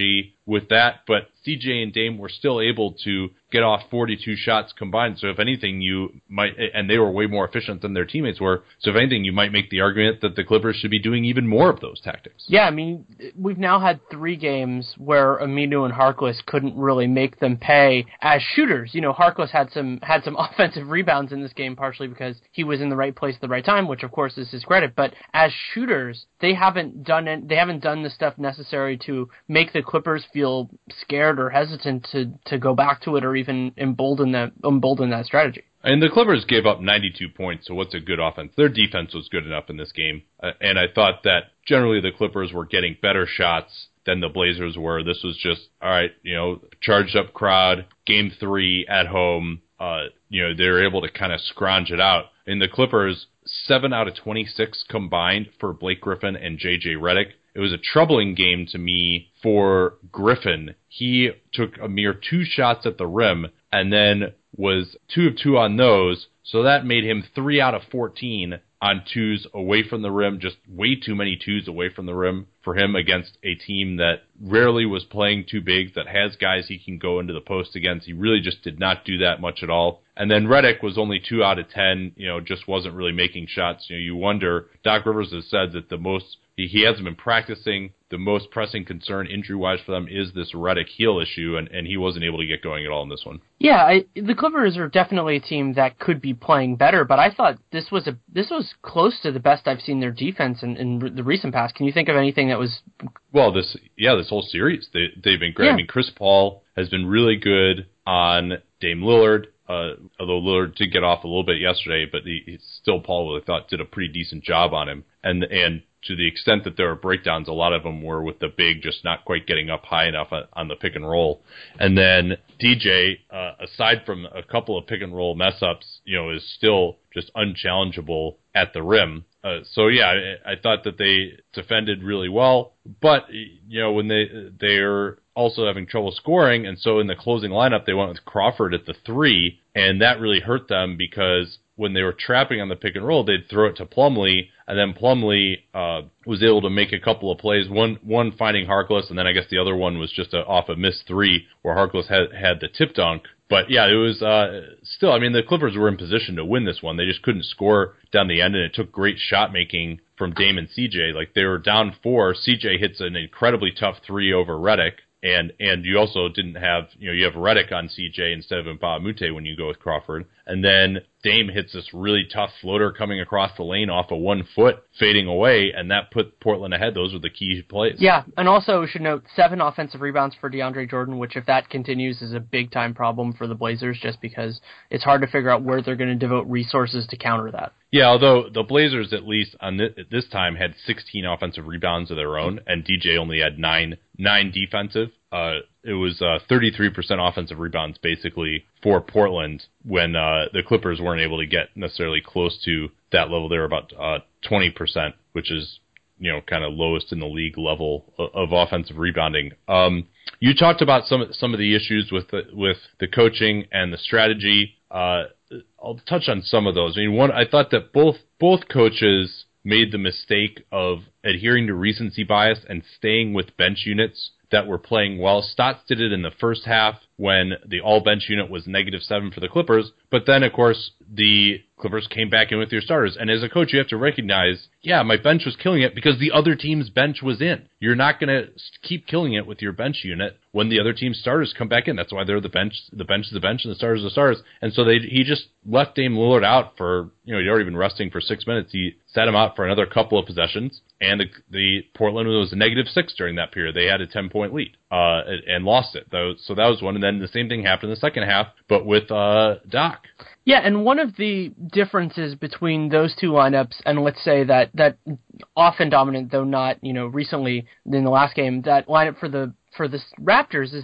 with that, but C J and Dame were still able to get off forty-two shots combined. So if anything, you might, and they were way more efficient than their teammates were. So if anything, you might make the argument that the Clippers should be doing even more of those tactics. Yeah, I mean, we've now had three games where Aminu and Harkless couldn't really make them pay as shooters. You know, Harkless had some had some offensive rebounds in this game, partially because he was in the right place at the right time, which of course is his credit. But as shooters, they haven't done it. They haven't done the stuff necessary to make the Clippers feel scared or hesitant to, to go back to it or even embolden that embolden that strategy. And the Clippers gave up ninety-two points, so what's a good offense? Their defense was good enough in this game. Uh, and I thought that generally the Clippers were getting better shots than the Blazers were. This was just, all right, you know, charged up crowd, game three at home. Uh, you know, they were able to kind of scrounge it out. In the Clippers, seven out of twenty-six combined for Blake Griffin and J J Redick. It was a troubling game to me for Griffin. He took a mere two shots at the rim and then was two of two on those. So that made him three out of fourteen on twos away from the rim, just way too many twos away from the rim for him against a team that rarely was playing too big, that has guys he can go into the post against. He really just did not do that much at all. And then Redick was only two out of ten, you know, just wasn't really making shots. You know, you wonder, Doc Rivers has said that the most, he hasn't been practicing. The most pressing concern injury-wise for them is this Redick heel issue, and, and he wasn't able to get going at all in this one. Yeah, I, the Clippers are definitely a team that could be playing better, but I thought this was a this was close to the best I've seen their defense in, in the recent past. Can you think of anything that was? Well, this yeah, this whole series they they've been great. Yeah. I mean, Chris Paul has been really good on Dame Lillard. Uh, although Lillard did get off a little bit yesterday, but he, he still Paul, I thought, did a pretty decent job on him. And and to the extent that there were breakdowns, a lot of them were with the big just not quite getting up high enough on, on the pick and roll. And then D J, uh, aside from a couple of pick and roll mess ups, you know, is still just unchallengeable at the rim. Uh, so yeah, I, I thought that they defended really well, but you know, when they they're also having trouble scoring, and so in the closing lineup they went with Crawford at the three, and that really hurt them because when they were trapping on the pick and roll, they'd throw it to Plumlee, and then Plumlee uh, was able to make a couple of plays, one one finding Harkless, and then I guess the other one was just a, off a missed three where Harkless had, had the tip dunk. But yeah, it was uh, still, I mean, the Clippers were in position to win this one. They just couldn't score down the end, and it took great shot making from Dame and C J. Like, they were down four. C J hits an incredibly tough three over Redick. And and you also didn't have, you know, you have Redick on C J instead of Mbah a Moute when you go with Crawford. And then Dame hits this really tough floater coming across the lane off of one foot, fading away, and that put Portland ahead. Those were the key plays. Yeah, and also we should note seven offensive rebounds for DeAndre Jordan, which if that continues is a big-time problem for the Blazers just because it's hard to figure out where they're going to devote resources to counter that. Yeah, although the Blazers at least on this, this time had sixteen offensive rebounds of their own, and D J only had nine nine defensive. Uh, it was uh, thirty-three percent offensive rebounds basically for Portland when uh, the Clippers weren't able to get necessarily close to that level. They were about uh, twenty percent, which is, you know, kind of lowest in the league level of, of offensive rebounding. Um, you talked about some some of the issues with the, with the coaching and the strategy. Uh, I'll touch on some of those. I mean, one, I thought that both both coaches made the mistake of adhering to recency bias and staying with bench units that were playing well. Stotts did it in the first half when the all-bench unit was negative seven for the Clippers, but then, of course, the Clippers came back in with your starters. And as a coach, you have to recognize, yeah, my bench was killing it because the other team's bench was in. You're not going to keep killing it with your bench unit when the other team's starters come back in. That's why they're the bench. The bench is the bench, and the starters are the starters. And so they he just left Dame Lillard out for, you know, he'd already been resting for six minutes. He sat him out for another couple of possessions, and the, the Portland was a negative six during that period. They had a ten-point lead uh, and lost it. So that was one. And then the same thing happened in the second half, but with uh, Doc. Yeah, and one of the differences between those two lineups, and let's say that, that often dominant, though not, you know, recently in the last game, that lineup for the for the Raptors is that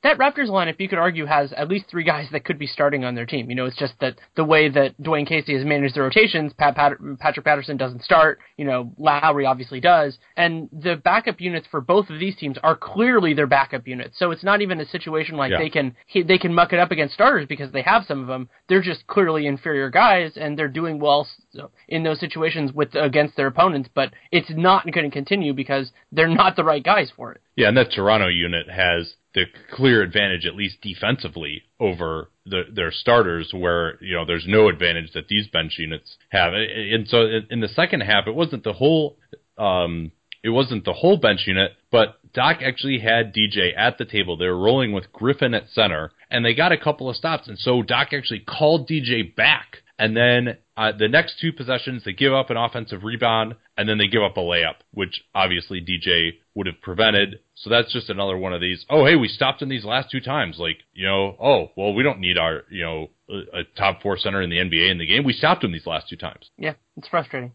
that Raptors lineup, you could argue, has at least three guys that could be starting on their team. You know, it's just that the way that Dwayne Casey has managed the rotations, Pat Pat- Patrick Patterson doesn't start, you know, Lowry obviously does, and the backup units for both of these teams are clearly their backup units. So it's not even a situation like yeah. they can they can muck it up against starters because they have some of them. They're just clearly inferior guys, and they're doing well in those situations with against their opponents, but it's not going to continue because they're not the right guys for it. Yeah, and that Toronto unit has the clear advantage, at least defensively, over the, their starters, where, you know, there's no advantage that these bench units have. And so in the second half, it wasn't the whole um, it wasn't the whole bench unit, but Doc actually had D J at the table. They were rolling with Griffin at center, and they got a couple of stops, and so Doc actually called D J back. And then uh, the next two possessions, they give up an offensive rebound, and then they give up a layup, which obviously D J would have prevented. So that's just another one of these, oh, hey, we stopped in these last two times. Like, you know, oh, well, we don't need our, you know, a, a top four center in the N B A in the game. We stopped him these last two times. Yeah, it's frustrating.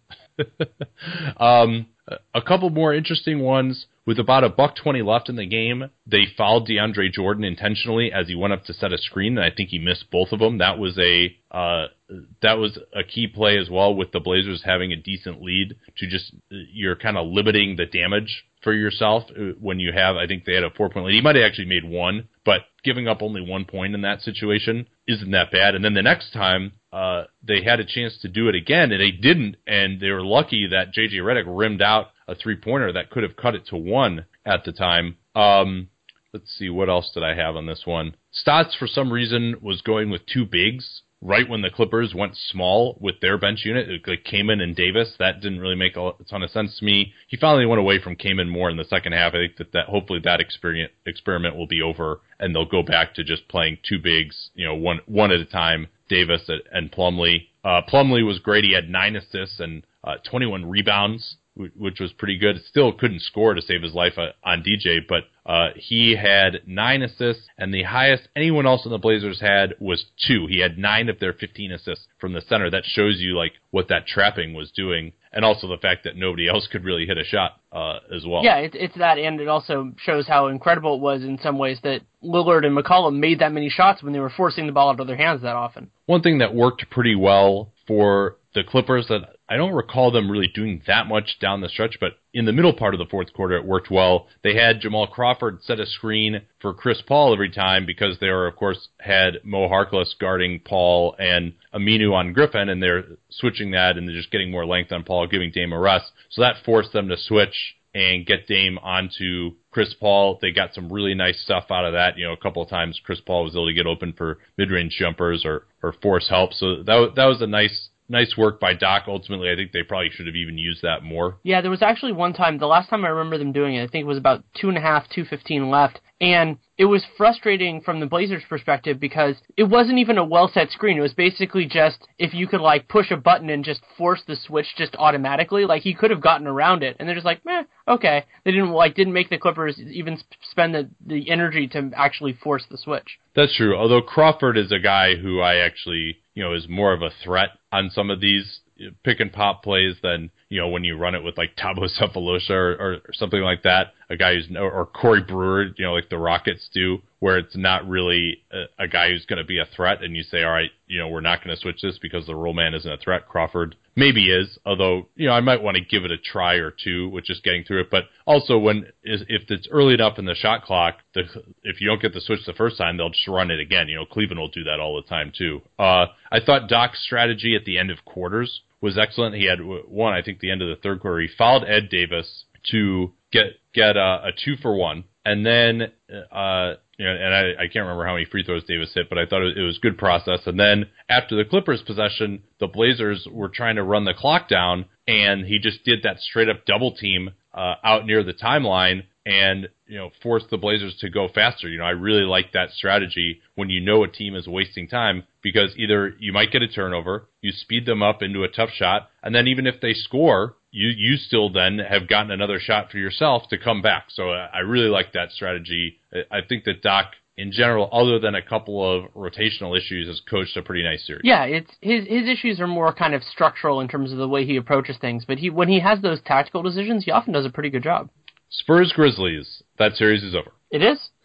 um, a couple more interesting ones. With about a buck twenty left in the game, they fouled DeAndre Jordan intentionally as he went up to set a screen, and I think he missed both of them. That was a uh, that was a key play as well, with the Blazers having a decent lead. To just you're kind of limiting the damage for yourself when you have. I think they had a four point lead. He might have actually made one, but giving up only one point in that situation isn't that bad. And then the next time uh, they had a chance to do it again, and they didn't, and they were lucky that J J Redick rimmed out a three-pointer that could have cut it to one at the time. Um, let's see, what else did I have on this one? Stotts, for some reason, was going with two bigs right when the Clippers went small with their bench unit, like Kaman and Davis. That didn't really make a ton of sense to me. He finally went away from Kaman more in the second half. I think that, that hopefully that experiment, experiment will be over, and they'll go back to just playing two bigs, you know, one one at a time, Davis and Plumlee. Uh, Plumlee was great. He had nine assists and uh, twenty-one rebounds, which was pretty good. Still couldn't score to save his life on D J, but uh, he had nine assists, and the highest anyone else in the Blazers had was two. He had nine of their fifteen assists from the center. That shows you like what that trapping was doing, and also the fact that nobody else could really hit a shot uh, as well. Yeah, it, it's that, and it also shows how incredible it was in some ways that Lillard and McCollum made that many shots when they were forcing the ball out of their hands that often. One thing that worked pretty well for the Clippers that I don't recall them really doing that much down the stretch, but in the middle part of the fourth quarter, it worked well. They had Jamal Crawford set a screen for Chris Paul every time because they were, of course, had Mo Harkless guarding Paul and Aminu on Griffin, and they're switching that, and they're just getting more length on Paul, giving Dame a rest. So that forced them to switch and get Dame onto Chris Paul. They got some really nice stuff out of that. You know, a couple of times Chris Paul was able to get open for mid-range jumpers or, or force help. So that was, that was a nice Nice work by Doc. Ultimately, I think they probably should have even used that more. Yeah, there was actually one time, the last time I remember them doing it, I think it was about two and a half, two fifteen left, and it was frustrating from the Blazers' perspective because it wasn't even a well-set screen. It was basically just if you could, like, push a button and just force the switch just automatically, like, he could have gotten around it, and they're just like, meh, okay. They didn't, like, didn't make the Clippers even spend the, the energy to actually force the switch. That's true, although Crawford is a guy who I actually, you know, is more of a threat on some of these pick and pop plays than, you know, when you run it with like Thabo Sefolosha or, or, or something like that, a guy who's, or, or Corey Brewer, you know, like the Rockets do, where it's not really a, a guy who's going to be a threat, and you say, all right, you know, we're not going to switch this because the roll man isn't a threat. Crawford maybe is, although, you know, I might want to give it a try or two with just getting through it. But also, when is if it's early enough in the shot clock, the, if you don't get the switch the first time, they'll just run it again. You know, Cleveland will do that all the time too. Uh, I thought Doc's strategy at the end of quarters was excellent. He had one, I think, the end of the third quarter. He fouled Ed Davis to get get a, a two for one, and then uh, you know, and I, I can't remember how many free throws Davis hit, but I thought it, it was good process. And then after the Clippers possession, the Blazers were trying to run the clock down, and he just did that straight up double team uh, out near the timeline, and you know, forced the Blazers to go faster. You know, I really like that strategy when you know a team is wasting time, because either you might get a turnover, you speed them up into a tough shot, and then even if they score, you you still then have gotten another shot for yourself to come back. So uh, I really like that strategy. I think that Doc, in general, other than a couple of rotational issues, has coached a pretty nice series. Yeah, it's his his issues are more kind of structural in terms of the way he approaches things, but he when he has those tactical decisions, he often does a pretty good job. Spurs Grizzlies. That series is over. It is?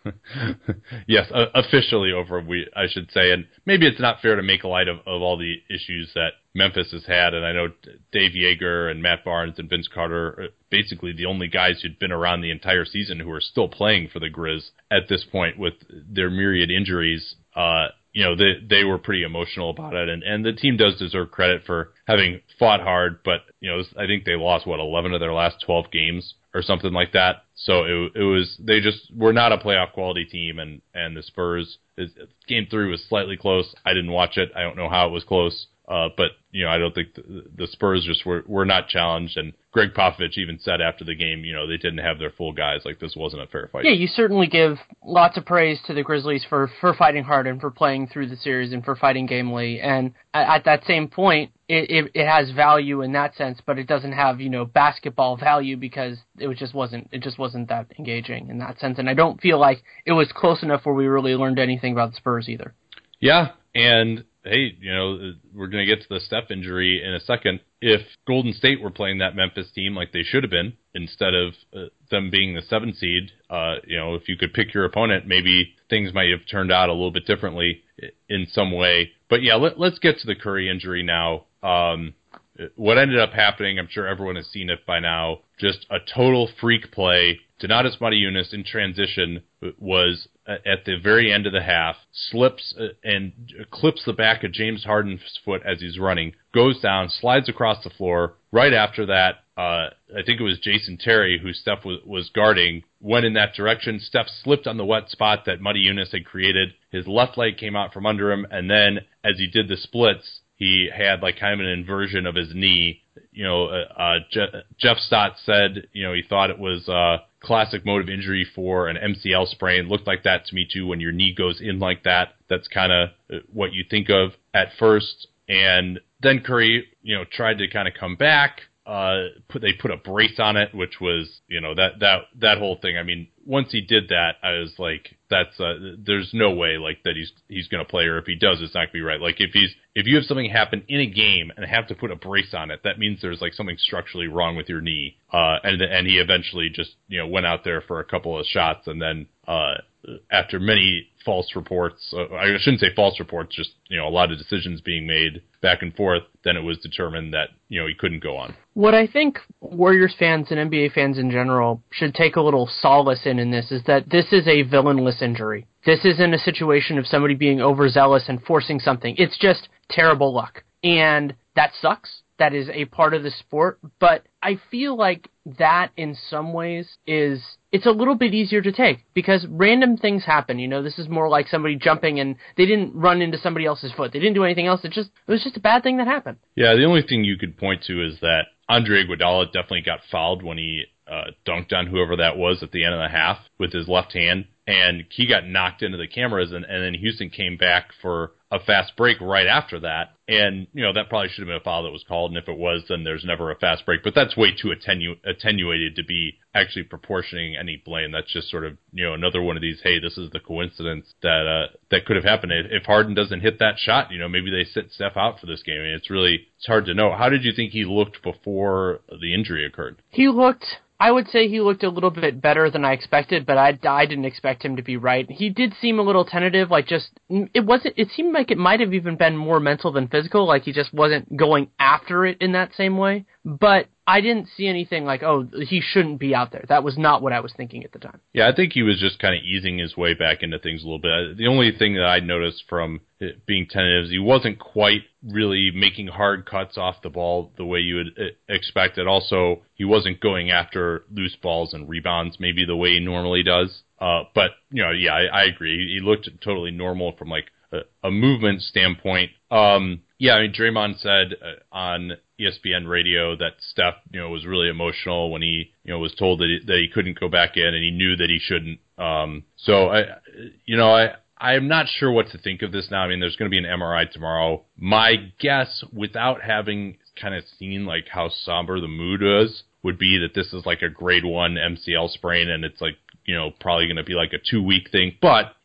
Yes, uh, officially over, we I should say. And maybe it's not fair to make light of, of all the issues that Memphis has had. And I know Dave Yeager and Matt Barnes and Vince Carter are basically the only guys who'd been around the entire season who are still playing for the Grizz at this point with their myriad injuries. Uh, you know, they they were pretty emotional about it. And, and the team does deserve credit for having fought hard. But, you know, I think they lost, what, eleven of their last twelve games or something like that. So it, it was, they just were not a playoff quality team, and, and the Spurs, is, game three was slightly close. I didn't watch it. I don't know how it was close. Uh, but, you know, I don't think the, the Spurs just were, were not challenged. And Greg Popovich even said after the game, you know, they didn't have their full guys. Like, this wasn't a fair fight. Yeah, you certainly give lots of praise to the Grizzlies for, for fighting hard and for playing through the series and for fighting gamely. And at, at that same point, it, it, it has value in that sense, but it doesn't have, you know, basketball value because it was just wasn't, it just wasn't that engaging in that sense. And I don't feel like it was close enough where we really learned anything about the Spurs either. Yeah, and hey, you know, we're going to get to the Steph injury in a second. If Golden State were playing that Memphis team like they should have been, instead of uh, them being the seventh seed, uh, you know, if you could pick your opponent, maybe things might have turned out a little bit differently in some way. But yeah, let, let's get to the Curry injury now. Um, what ended up happening, I'm sure everyone has seen it by now, just a total freak play. Donatas Motiejunas in transition was at the very end of the half, slips and clips the back of James Harden's foot as he's running, goes down, slides across the floor. Right after that, uh, I think it was Jason Terry, who Steph was, was guarding, went in that direction. Steph slipped on the wet spot that Motiejunas had created. His left leg came out from under him, and then as he did the splits, he had like kind of an inversion of his knee. You know, uh, uh, Je- Jeff Stott said, you know, he thought it was uh, classic mode of injury for an M C L sprain. Looked like that to me too. When your knee goes in like that, that's kind of what you think of at first. And then Curry, you know, tried to kind of come back. Uh, put they put a brace on it, which was, you know, that that that whole thing. I mean, once he did that, I was like, that's uh, there's no way like that he's he's going to play, or if he does, it's not going to be right. Like if he's if you have something happen in a game and have to put a brace on it, that means there's like something structurally wrong with your knee. Uh, and and he eventually just, you know, went out there for a couple of shots, and then uh, after many false reports, uh, I shouldn't say false reports, just, you know, a lot of decisions being made back and forth, then it was determined that, you know, he couldn't go on. What I think Warriors fans and N B A fans in general should take a little solace in in this is that this is a villainless injury. This isn't a situation of somebody being overzealous and forcing something. It's just terrible luck. And that sucks. That is a part of the sport. But I feel like that in some ways is, it's a little bit easier to take because random things happen. You know, this is more like somebody jumping and they didn't run into somebody else's foot. They didn't do anything else. It just, it was just a bad thing that happened. Yeah, the only thing you could point to is that Andre Iguodala definitely got fouled when he uh, dunked on whoever that was at the end of the half with his left hand. And he got knocked into the cameras, and, and then Houston came back for a fast break right after that. And, you know, that probably should have been a foul that was called, and if it was, then there's never a fast break. But that's way too attenu- attenuated to be actually proportioning any blame. That's just sort of, you know, another one of these, hey, this is the coincidence that uh, that could have happened. If Harden doesn't hit that shot, you know, maybe they sit Steph out for this game. I mean, it's really, it's hard to know. How did you think he looked before the injury occurred? He looked... I would say he looked a little bit better than I expected, but I, I didn't expect him to be right. He did seem a little tentative, like just, it wasn't, it seemed like it might have even been more mental than physical, like he just wasn't going after it in that same way. But I didn't see anything like, oh, he shouldn't be out there. That was not what I was thinking at the time. Yeah, I think he was just kind of easing his way back into things a little bit. The only thing that I noticed from it being tentative is he wasn't quite really making hard cuts off the ball the way you would expect it. Also, he wasn't going after loose balls and rebounds maybe the way he normally does. Uh, but, you know, yeah, I, I agree. He looked totally normal from like a, a movement standpoint. Um, yeah, I mean, Draymond said uh, on E S P N radio that Steph, you know, was really emotional when he, you know, was told that he, that he couldn't go back in, and he knew that he shouldn't. Um, so I, you know, I, I'm not sure what to think of this now. I mean, there's going to be an M R I tomorrow. My guess, without having kind of seen like how somber the mood is, would be that this is like a grade one M C L sprain, and it's like, you know, probably going to be like a two week thing. But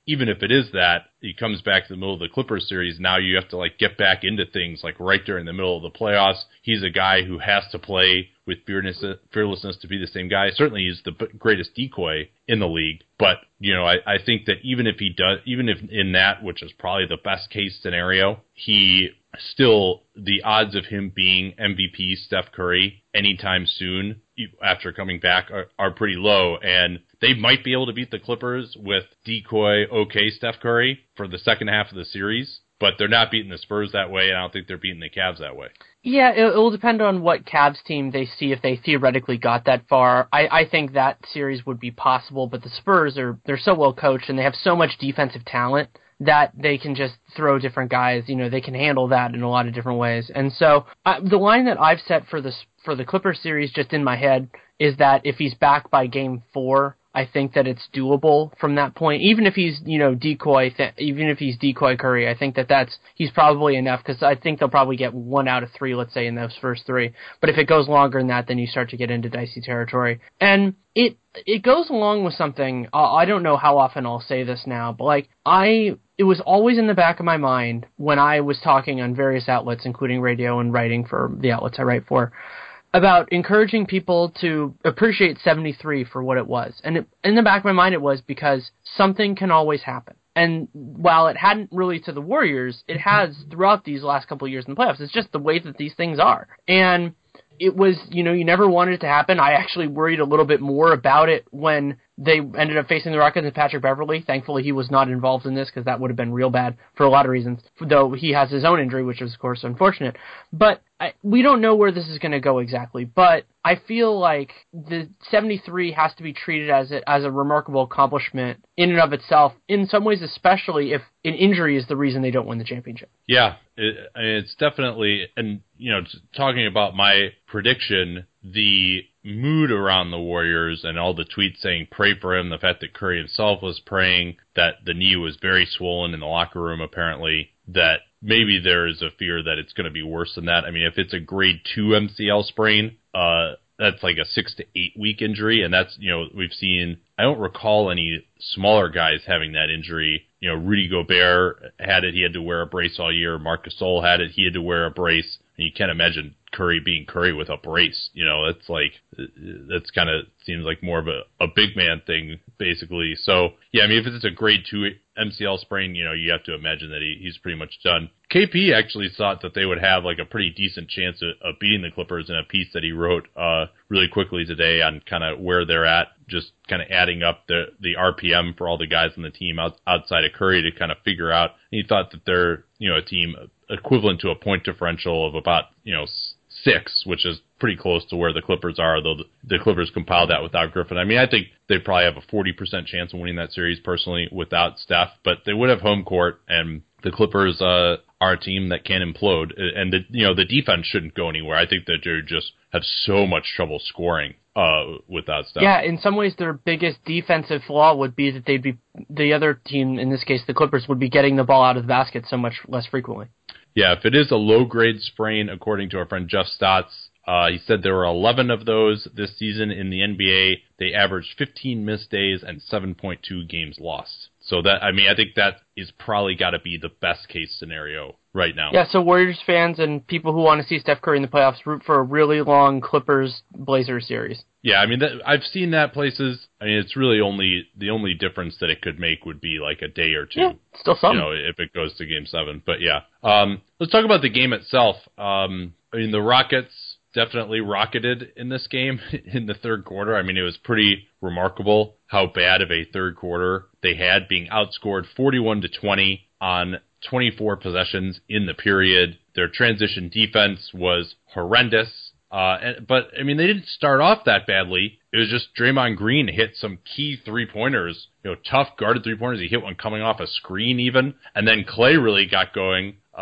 even if it is that, he comes back to the middle of the Clippers series. Now you have to like get back into things like right during the middle of the playoffs. He's a guy who has to play with fearlessness, fearlessness to be the same guy. Certainly he's the greatest decoy in the league. But, you know, I, I think that even if he does, even if in that, which is probably the best case scenario, he still, the odds of him being M V P Steph Curry anytime soon after coming back are, are pretty low. And they might be able to beat the Clippers with decoy okay Steph Curry for the second half of the series, but they're not beating the Spurs that way, and I don't think they're beating the Cavs that way. Yeah, it, it will depend on what Cavs team they see if they theoretically got that far. I, I think that series would be possible, but the Spurs are they're so well coached and they have so much defensive talent that they can just throw different guys. You know, they can handle that in a lot of different ways. And so uh, the line that I've set for this for the Clippers series, just in my head, is that if he's back by game four, I think that it's doable from that point. Even if he's, you know, decoy, th- even if he's decoy Curry, I think that that's, he's probably enough because I think they'll probably get one out of three, let's say, in those first three. But if it goes longer than that, then you start to get into dicey territory. And it, it goes along with something, uh, I don't know how often I'll say this now, but like, I, it was always in the back of my mind when I was talking on various outlets, including radio and writing for the outlets I write for, about encouraging people to appreciate seventy-three for what it was. And it, in the back of my mind, it was because something can always happen. And while it hadn't really to the Warriors, it has throughout these last couple of years in the playoffs. It's just the way that these things are. And it was, you know, you never wanted it to happen. I actually worried a little bit more about it when they ended up facing the Rockets and Patrick Beverley. Thankfully, he was not involved in this because that would have been real bad for a lot of reasons, though he has his own injury, which is, of course, unfortunate. But I, we don't know where this is going to go exactly, but I feel like the seventy-three has to be treated as a, as a remarkable accomplishment in and of itself, in some ways, especially if an injury is the reason they don't win the championship. Yeah, it, it's definitely, and, you know, talking about my prediction, the mood around the Warriors and all the tweets saying pray for him, the fact that Curry himself was praying, that the knee was very swollen in the locker room apparently, that maybe there is a fear that it's going to be worse than that. I mean, if it's a grade two M C L sprain, uh, that's like a six to eight week injury. And that's, you know, we've seen, I don't recall any smaller guys having that injury. You know, Rudy Gobert had it. He had to wear a brace all year. Marc Gasol had it. He had to wear a brace. And you can't imagine Curry being Curry with a brace. You know, that's like, that's kind of seems like more of a, a big man thing, basically. So, yeah, I mean, if it's a grade two M C L sprain, you know, you have to imagine that he, he's pretty much done. K P actually thought that they would have like a pretty decent chance of, of beating the Clippers in a piece that he wrote uh, really quickly today on kind of where they're at, just kind of adding up the, the R P M for all the guys on the team out, outside of Curry to kind of figure out. And he thought that they're, you know, a team equivalent to a point differential of about, you know, six, which is pretty close to where the Clippers are, though the, the Clippers compiled that without Griffin. I mean, I think they probably have a forty percent chance of winning that series personally without Steph, but they would have home court, and the Clippers uh, are a team that can implode, and the, you know, the defense shouldn't go anywhere. I think that they just have so much trouble scoring uh, without Steph. Yeah, in some ways their biggest defensive flaw would be that they'd be, the other team, in this case the Clippers, would be getting the ball out of the basket so much less frequently. Yeah, if it is a low-grade sprain, according to our friend Jeff Stotts, uh, he said there were eleven of those this season in the N B A. They averaged fifteen missed days and seven point two games lost. So that, I mean, I think that is probably got to be the best-case scenario right now. Yeah, so Warriors fans and people who want to see Steph Curry in the playoffs root for a really long Clippers-Blazers series. Yeah, I mean, that, I've seen that places. I mean, it's really only, the only difference that it could make would be like a day or two. Yeah, still something. You know, if it goes to game seven. But yeah. Um, let's talk about the game itself. Um, I mean, the Rockets definitely rocketed in this game in the third quarter. I mean, it was pretty remarkable how bad of a third quarter they had, being outscored forty-one to twenty on twenty-four possessions in the period. Their transition defense was horrendous. Uh, and, but, I mean, they didn't start off that badly. It was just Draymond Green hit some key three-pointers, you know, tough guarded three-pointers. He hit one coming off a screen even. And then Clay really got going uh,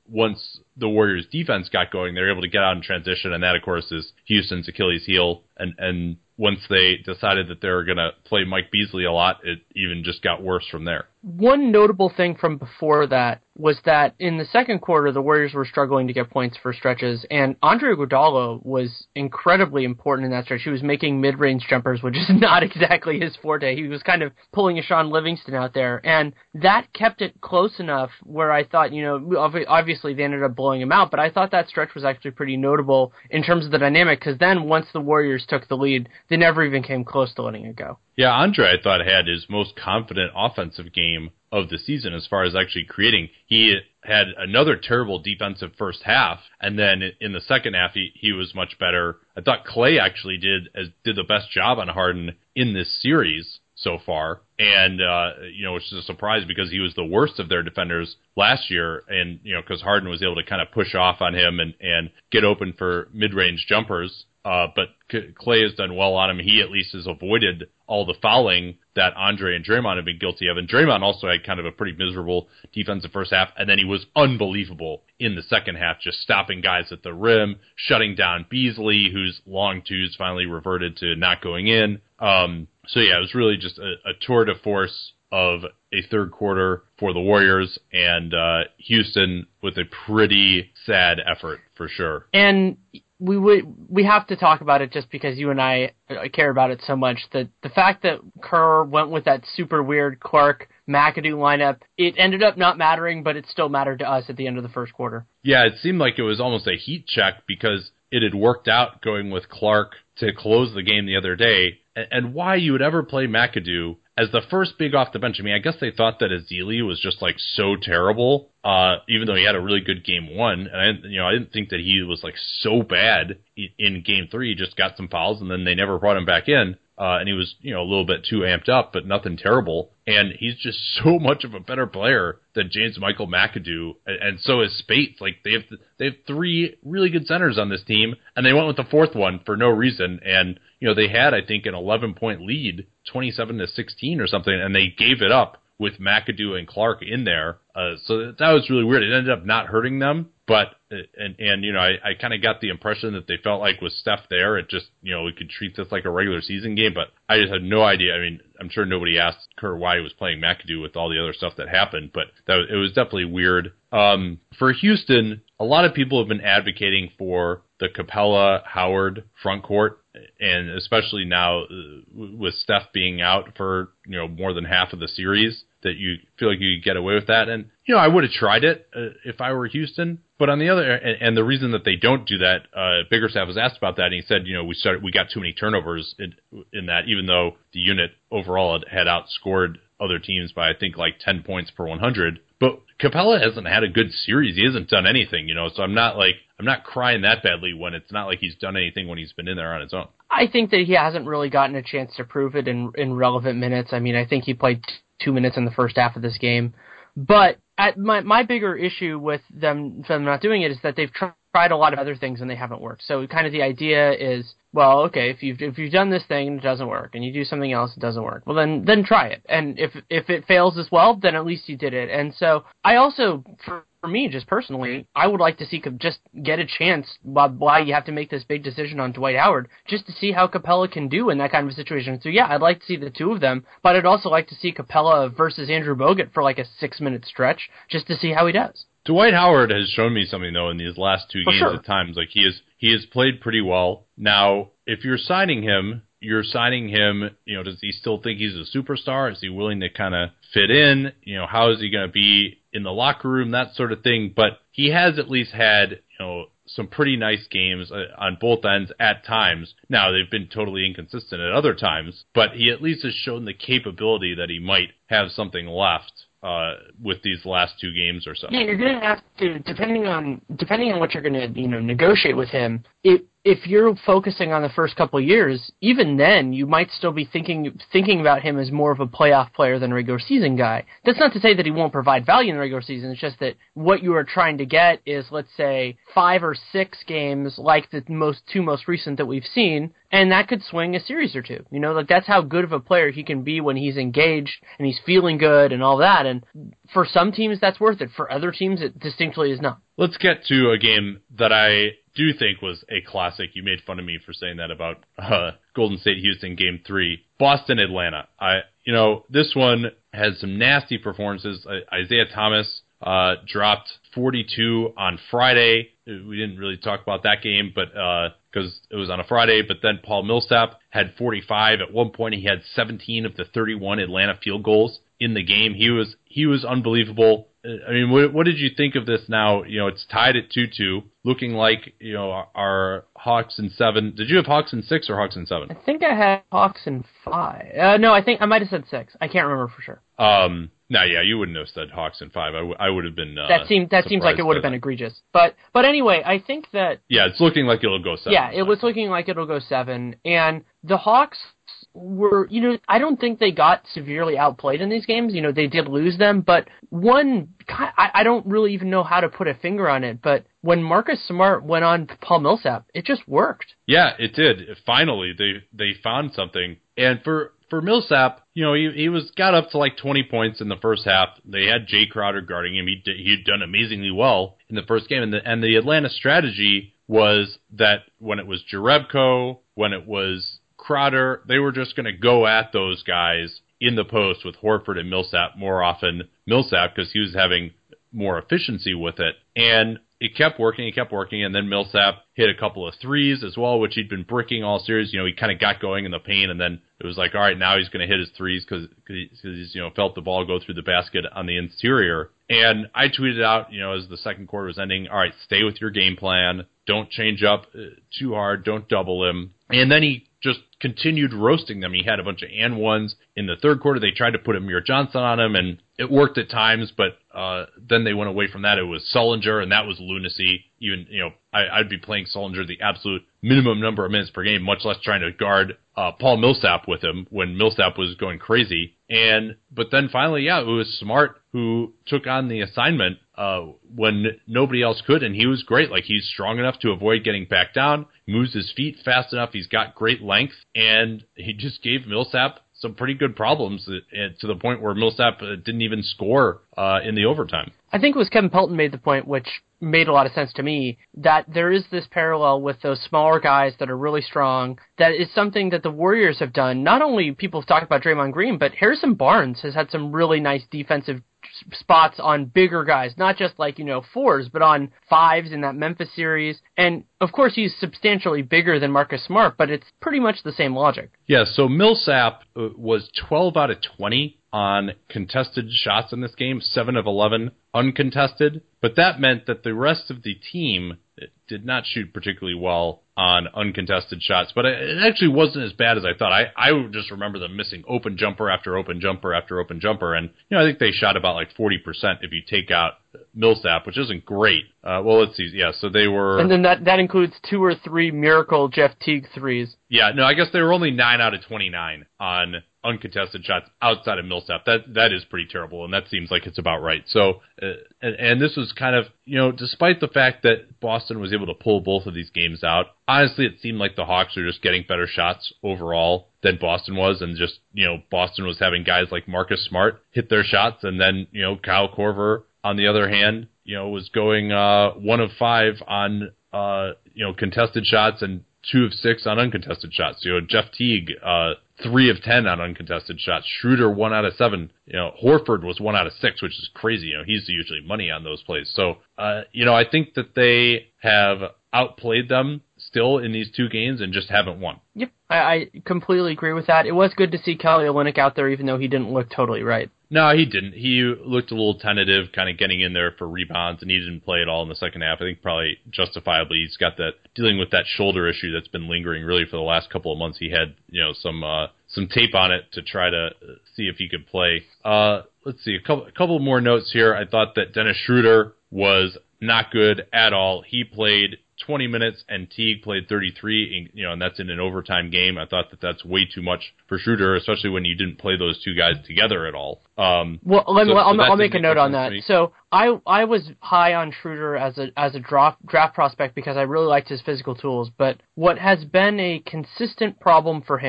once the Warriors defense got going, they were able to get out in transition, and that, of course, is Houston's Achilles heel. And, and once they decided that they were going to play Mike Beasley a lot, it even just got worse from there. One notable thing from before that was that in the second quarter, the Warriors were struggling to get points for stretches, and Andre Iguodala was incredibly important in that stretch. He was making mid-range jumpers, which is not exactly his forte. He was kind of pulling a Sean Livingston out there, and that kept it close enough where I thought, you know, obviously they ended up blowing him out, but I thought that stretch was actually pretty notable in terms of the dynamic, because then once the Warriors took the lead, they never even came close to letting it go. Yeah, Andre, I thought, had his most confident offensive game of the season as far as actually creating. He had another terrible defensive first half, and then in the second half, he, he was much better. I thought Clay actually did as did the best job on Harden in this series so far, and uh, you know, which is a surprise because he was the worst of their defenders last year, and you know, because Harden was able to kind of push off on him and, and get open for mid-range jumpers. Uh, but Clay has done well on him. He at least has avoided all the fouling that Andre and Draymond have been guilty of. And Draymond also had kind of a pretty miserable defensive first half. And then he was unbelievable in the second half, just stopping guys at the rim, shutting down Beasley, whose long twos finally reverted to not going in. Um, so, yeah, it was really just a, a tour de force of a third quarter for the Warriors, and uh, Houston with a pretty sad effort for sure. And we would we have to talk about it just because you and I care about it so much. The the fact that Kerr went with that super weird Clark McAdoo lineup, it ended up not mattering, but it still mattered to us at the end of the first quarter. Yeah, it seemed like it was almost a heat check because it had worked out going with Clark to close the game the other day. And, and why you would ever play McAdoo as the first big off the bench. I mean, I guess they thought that Ezeli was just like so terrible, uh, even though he had a really good game one. And I, didn't, you know, I didn't think that he was like so bad in game three. He just got some fouls, and then they never brought him back in. Uh, and he was, you know, a little bit too amped up, but nothing terrible. And he's just so much of a better player than James Michael McAdoo, and, and so is Spates. Like they have, they have three really good centers on this team, and they went with the fourth one for no reason. And you know, they had, I think, an eleven point lead, twenty-seven to sixteen or something, and they gave it up with McAdoo and Clark in there. Uh, so that was really weird. It ended up not hurting them, but and and you know, I, I kind of got the impression that they felt like with Steph there, it just, you know, we could treat this like a regular season game. But I just had no idea. I mean, I'm sure nobody asked Kerr why he was playing McAdoo with all the other stuff that happened, but that was, it was definitely weird. Um, for Houston, a lot of people have been advocating for the Capella Howard front court, and especially now with Steph being out for, you know, more than half of the series, that you feel like you could get away with that. And, you know, I would have tried it uh, if I were Houston. But on the other, and, and the reason that they don't do that, uh, Biggerstaff was asked about that, and he said, you know, we started, we got too many turnovers in, in that, even though the unit overall had, had outscored other teams by, I think, like ten points per one hundred. But Capella hasn't had a good series. He hasn't done anything, you know, so I'm not like, I'm not crying that badly when it's not like he's done anything when he's been in there on his own. I think that he hasn't really gotten a chance to prove it in, in relevant minutes. I mean, I think he played t- two minutes in the first half of this game. But at my my bigger issue with them, them not doing it is that they've tr- tried a lot of other things and they haven't worked. So kind of the idea is, well, okay, if you've if you've done this thing and it doesn't work, and you do something else it doesn't work, well then then try it. And if if it fails as well, then at least you did it. And so I also, for For me, just personally, I would like to see just get a chance while, while you have to make this big decision on Dwight Howard, just to see how Capella can do in that kind of a situation. So yeah, I'd like to see the two of them, but I'd also like to see Capella versus Andrew Bogut for like a six-minute stretch, just to see how he does. Dwight Howard has shown me something, though, in these last two for games sure. at times. Like, he is, he has played pretty well. Now, if you're signing him, you're signing him, you know, does he still think he's a superstar? Is he willing to kind of fit in? You know, how is he going to be in the locker room, that sort of thing? But he has at least had, you know, some pretty nice games on both ends at times. Now, they've been totally inconsistent at other times, but he at least has shown the capability that he might have something left uh, with these last two games or so. Yeah, you're going to have to, depending on depending on what you're going to, you know, negotiate with him, it, if you're focusing on the first couple of years, even then, you might still be thinking thinking about him as more of a playoff player than a regular season guy. That's not to say that he won't provide value in the regular season. It's just that what you are trying to get is, let's say, five or six games like the most two most recent that we've seen, and that could swing a series or two. You know, like that's how good of a player he can be when he's engaged and he's feeling good and all that. And for some teams, that's worth it. For other teams, it distinctly is not. Let's get to a game that I do think was a classic. You made fun of me for saying that about uh, Golden State Houston Game Three, Boston Atlanta. I, you know, this one has some nasty performances. I, Isaiah Thomas uh, dropped forty-two on Friday. We didn't really talk about that game, but because uh, it was on a Friday. But then Paul Millsap had forty-five. At one point, he had seventeen of the thirty-one Atlanta field goals in the game. He was he was unbelievable. I mean, what, what did you think of this now? You know, it's tied at two two, looking like, you know, our, our Hawks in seven. Did you have Hawks in six or Hawks in seven? I think I had Hawks in five. Uh, no, I think I might have said six. I can't remember for sure. Um, no, yeah, you wouldn't have said Hawks in five. I, w- I would have been uh, That, seemed, that seems like it would have been egregious. But but anyway, I think that... Yeah, it's looking like it'll go seven. Yeah, it was looking like it'll go seven. And the Hawks were, you know, I don't think they got severely outplayed in these games. You know, they did lose them, but one, I, I don't really even know how to put a finger on it, but when Marcus Smart went on Paul Millsap, it just worked. Yeah, it did. Finally, they they found something. And for, for Millsap, you know, he, he was got up to like twenty points in the first half. They had Jay Crowder guarding him. He he had done amazingly well in the first game. And the, and the Atlanta strategy was that when it was Jerebko, when it was Crowder, they were just going to go at those guys in the post with Horford and Millsap more often. Millsap, because he was having more efficiency with it. And it kept working, it kept working, and then Millsap hit a couple of threes as well, which he'd been bricking all series. You know, he kind of got going in the paint, and then it was like, all right, now he's going to hit his threes because he's, you know, felt the ball go through the basket on the interior. And I tweeted out, you know, as the second quarter was ending, all right, stay with your game plan. Don't change up too hard. Don't double him. And then he just continued roasting them. He had a bunch of and ones in the third quarter. They tried to put Amir Johnson on him, and it worked at times, but uh, then they went away from that. It was Sullinger, and that was lunacy. Even, you know, I, I'd be playing Sullinger the absolute minimum number of minutes per game, much less trying to guard uh, Paul Millsap with him when Millsap was going crazy. And but then finally, yeah, it was Smart who took on the assignment uh, when nobody else could, and he was great. Like, he's strong enough to avoid getting back down, moves his feet fast enough, he's got great length, and he just gave Millsap some pretty good problems to the point where Millsap didn't even score uh, in the overtime. I think it was Kevin Pelton made the point, which made a lot of sense to me, that there is this parallel with those smaller guys that are really strong. That is something that the Warriors have done. Not only people have talked about Draymond Green, but Harrison Barnes has had some really nice defensive spots on bigger guys, not just like, you know, fours, but on fives in that Memphis series. And of course, he's substantially bigger than Marcus Smart, but it's pretty much the same logic. Yeah, so Millsap was twelve out of twenty on contested shots in this game, seven of eleven uncontested, but that meant that the rest of the team did not shoot particularly well on uncontested shots, but it actually wasn't as bad as I thought. I, I just remember them missing open jumper after open jumper after open jumper, and you know I think they shot about like forty percent if you take out Millsap, which isn't great. Uh, well, let's see. Yeah, so they were... And then that, that includes two or three miracle Jeff Teague threes. Yeah, no, I guess they were only nine out of twenty-nine on uncontested shots outside of Millsap. That That is pretty terrible, and that seems like it's about right. So, uh, and, and this was kind of, you know, despite the fact that Boston was able to pull both of these games out, honestly, it seemed like the Hawks were just getting better shots overall than Boston was, and just, you know, Boston was having guys like Marcus Smart hit their shots, and then, you know, Kyle Korver, on the other hand, you know, was going uh, one of five on, uh, you know, contested shots and two of six on uncontested shots. You know, Jeff Teague, uh, three of ten on uncontested shots. Schroeder, one out of seven. You know, Horford was one out of six, which is crazy. You know, he's usually money on those plays. So, uh, you know, I think that they have outplayed them still in these two games and just haven't won. Yep, I, I completely agree with that. It was good to see Kelly Olynyk out there, even though he didn't look totally right. No, he didn't. He looked a little tentative, kind of getting in there for rebounds, and he didn't play at all in the second half. I think probably justifiably he's got that, dealing with that shoulder issue that's been lingering really for the last couple of months. He had, you know, some uh, some tape on it to try to see if he could play. Uh, let's see, a couple, a couple more notes here. I thought that Dennis Schroeder was not good at all. He played twenty minutes, and Teague played thirty-three, you know, and that's in an overtime game. I thought that that's way too much for Schroeder, especially when you didn't play those two guys together at all. Um, well, let me, so, I'll, so I'll make a note on that. So I I was high on Schroeder as a as a draft draft prospect because I really liked his physical tools. But what has been a consistent problem for him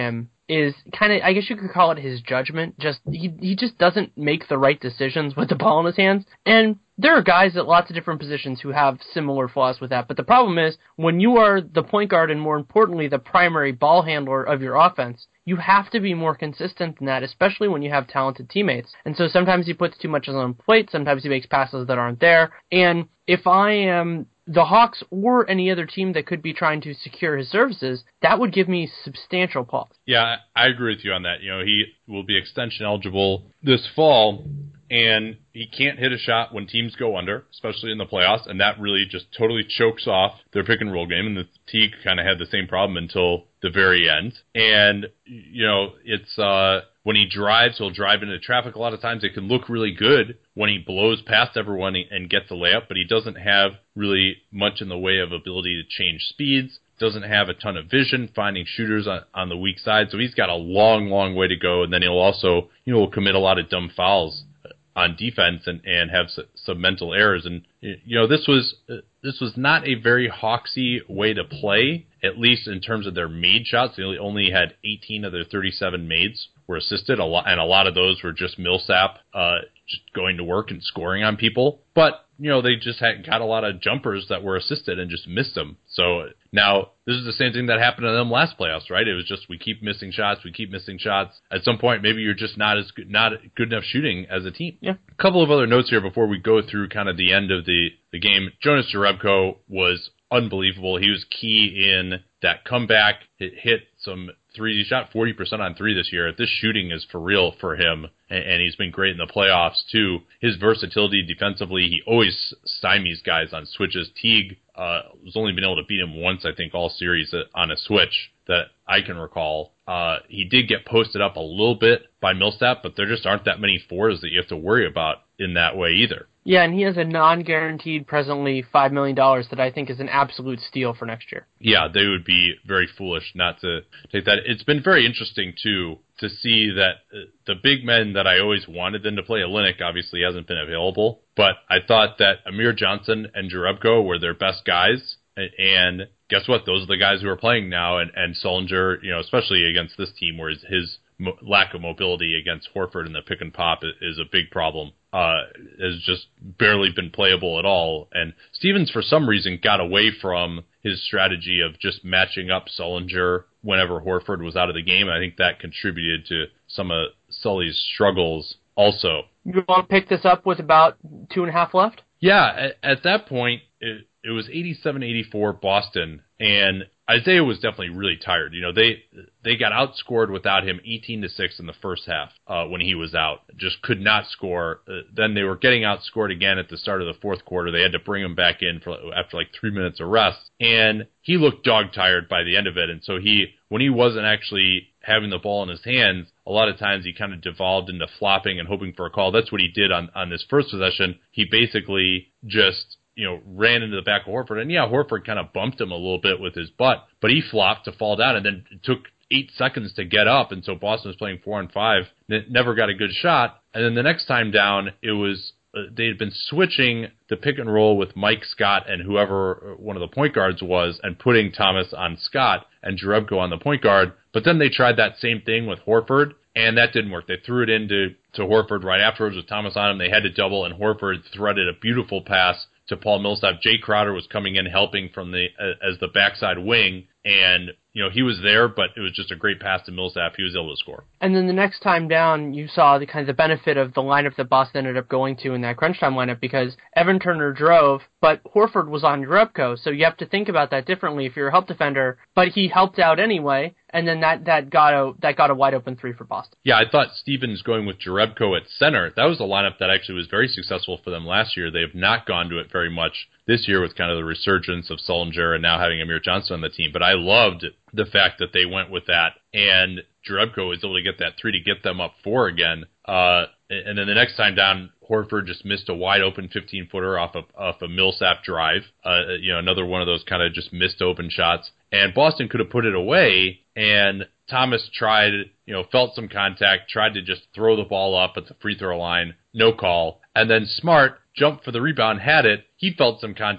is kind of, I guess you could call it his judgment. Just he he just doesn't make the right decisions with the ball in his hands. And there are guys at lots of different positions who have similar flaws with that. But the problem is, when you are the point guard and more importantly the primary ball handler of your offense, you have to be more consistent than that, especially when you have talented teammates. And so sometimes he puts too much on the plate, sometimes he makes passes that aren't there. And if I am the Hawks or any other team that could be trying to secure his services, that would give me substantial pause. Yeah, I agree with you on that. You know, he will be extension eligible this fall, and he can't hit a shot when teams go under, especially in the playoffs, and that really just totally chokes off their pick and roll game, and the Teague kind of had the same problem until the very end. And, you know, it's uh, when he drives, he'll drive into traffic a lot of times. It can look really good when he blows past everyone and gets a layup, but he doesn't have really much in the way of ability to change speeds, doesn't have a ton of vision, finding shooters on, on the weak side. So he's got a long, long way to go, and then he'll also, you know, commit a lot of dumb fouls on defense and, and have some mental errors. And, you know, this was this was not a very Hawksy way to play, at least in terms of their made shots. They only had eighteen of their thirty-seven mades were assisted, a lot, and a lot of those were just Millsap uh, just going to work and scoring on people. But, you know, they just had got a lot of jumpers that were assisted and just missed them. So now this is the same thing that happened to them last playoffs, right? It was just we keep missing shots, we keep missing shots. At some point, maybe you're just not as good, not good enough shooting as a team. Yeah. A couple of other notes here before we go through kind of the end of the, the game. Jonas Jerebko was unbelievable. He was key in that comeback. It hit some three. He shot forty percent on three this year. This shooting is for real for him, and, and he's been great in the playoffs too. His versatility defensively, he always stymies guys on switches. Teague uh, has only been able to beat him once, I think, all series on a switch that I can recall. Uh, he did get posted up a little bit by Millsap, but there just aren't that many fours that you have to worry about in that way either. Yeah, and he has a non-guaranteed, presently five million dollars that I think is an absolute steal for next year. Yeah, they would be very foolish not to take that. It's been very interesting, too, to see that the big men that I always wanted them to play, Olynyk obviously hasn't been available, but I thought that Amir Johnson and Jerebko were their best guys, and guess what? Those are the guys who are playing now, and, and Sullinger, you know, especially against this team where his, his mo- lack of mobility against Horford in the pick and pop is, is a big problem. Uh, has just barely been playable at all. And Stevens, for some reason, got away from his strategy of just matching up Sullinger whenever Horford was out of the game. I think that contributed to some of Sully's struggles also. You want to pick this up with about two and a half left? Yeah, at, at that point, it, it was eighty-seven eighty-four Boston, and Isaiah was definitely really tired. You know, they they got outscored without him eighteen to six in the first half uh, when he was out. Just could not score. Uh, then they were getting outscored again at the start of the fourth quarter. They had to bring him back in for after like three minutes of rest, and he looked dog tired by the end of it. And so he, when he wasn't actually having the ball in his hands, a lot of times he kind of devolved into flopping and hoping for a call. That's what he did on on this first possession. He basically just, you know, ran into the back of Horford. And yeah, Horford kind of bumped him a little bit with his butt, but he flopped to fall down, and then it took eight seconds to get up. And so Boston was playing four and five, never got a good shot. And then the next time down, it was, uh, they had been switching the pick and roll with Mike Scott and whoever one of the point guards was, and putting Thomas on Scott and Jerebko on the point guard. But then they tried that same thing with Horford, and that didn't work. They threw it into to Horford right afterwards with Thomas on him. They had to double, and Horford threaded a beautiful pass to Paul Millsap. Jay Crowder was coming in helping from the uh, as the backside wing, and you know he was there, but it was just a great pass to Millsap. He was able to score. And then the next time down, you saw the kind of the benefit of the lineup that Boston ended up going to in that crunch time lineup, because Evan Turner drove, but Horford was on Jerebko, so you have to think about that differently if you're a help defender. But he helped out anyway, and then that, that got a that got a wide open three for Boston. Yeah, I thought Stevens going with Jerebko at center, that was a lineup that actually was very successful for them last year. They have not gone to it very much this year with kind of the resurgence of Sullinger and now having Amir Johnson on the team. But I loved the fact that they went with that, and Jerebko was able to get that three to get them up four again. Uh, and then the next time down, Horford just missed a wide open fifteen footer off of off a Millsap drive. Uh, you know, another one of those kind of just missed open shots. And Boston could have put it away, and Thomas tried, you know, felt some contact, tried to just throw the ball up at the free throw line, no call. And then Smart jumped for the rebound, had it. He felt some contact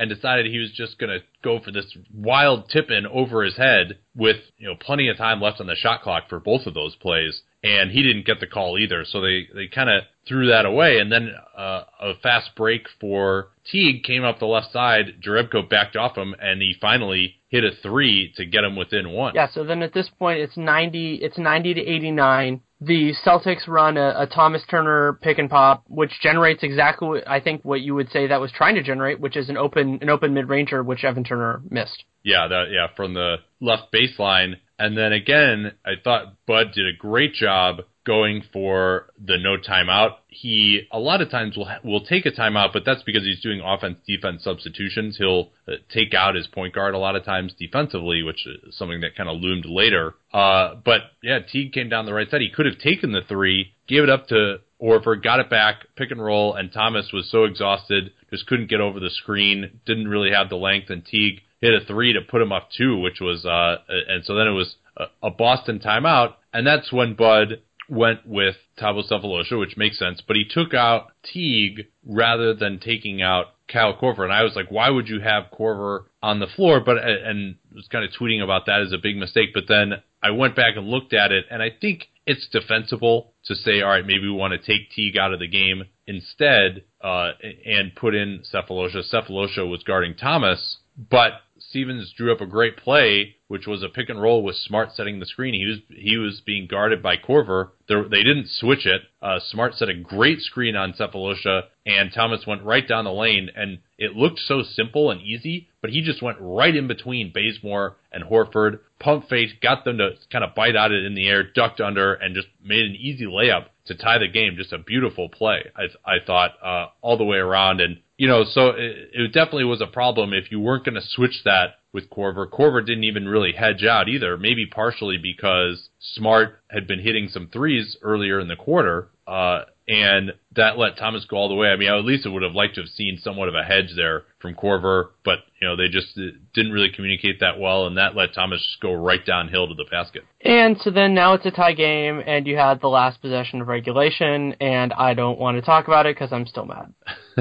and decided he was just going to go for this wild tip-in over his head with, you know, plenty of time left on the shot clock for both of those plays. And he didn't get the call either, so they, they kind of threw that away. And then uh, a fast break for Teague came up the left side. Jerebko backed off him, and he finally hit a three to get him within one. Yeah, so then at this point it's ninety it's ninety to eighty-nine. The Celtics run a, a Thomas Turner pick and pop, which generates exactly what I think what you would say that was trying to generate, which is an open an open mid ranger, which Evan Turner missed. Yeah, that yeah from the left baseline. And then again, I thought Bud did a great job going for the no timeout. He a lot of times will will take a timeout, but that's because he's doing offense-defense substitutions. He'll uh, take out his point guard a lot of times defensively, which is something that kind of loomed later. Uh, but yeah, Teague came down the right side. He could have taken the three, gave it up to Horford, got it back, pick and roll, and Thomas was so exhausted, just couldn't get over the screen, didn't really have the length, and Teague hit a three to put him up two, which was, uh, and so then it was a, a Boston timeout, and that's when Bud went with Thabo Sefolosha, which makes sense, but he took out Teague rather than taking out Kyle Korver, and I was like, why would you have Korver on the floor? But and was kind of tweeting about that as a big mistake, but then I went back and looked at it, and I think it's defensible to say, all right, maybe we want to take Teague out of the game instead uh, and put in Sefolosha. Sefolosha was guarding Thomas, but Stevens drew up a great play, which was a pick and roll with Smart setting the screen. He was he was being guarded by Korver. There, they didn't switch it. Uh, Smart set a great screen on Sefolosha, and Thomas went right down the lane, and it looked so simple and easy, but he just went right in between Bazemore and Horford, pump fake, got them to kind of bite at it in the air, ducked under, and just made an easy layup to tie the game. Just a beautiful play, I, I thought, uh, all the way around. And, you know, so it, it definitely was a problem if you weren't going to switch that with Korver. Korver didn't even really hedge out either, maybe partially because Smart had been hitting some threes earlier in the quarter, uh, and that let Thomas go all the way. I mean, at least I would have liked to have seen somewhat of a hedge there from Korver, but, you know, they just didn't really communicate that well, and that let Thomas just go right downhill to the basket. And so then now it's a tie game, and you had the last possession of regulation, and I don't want to talk about it because I'm still mad.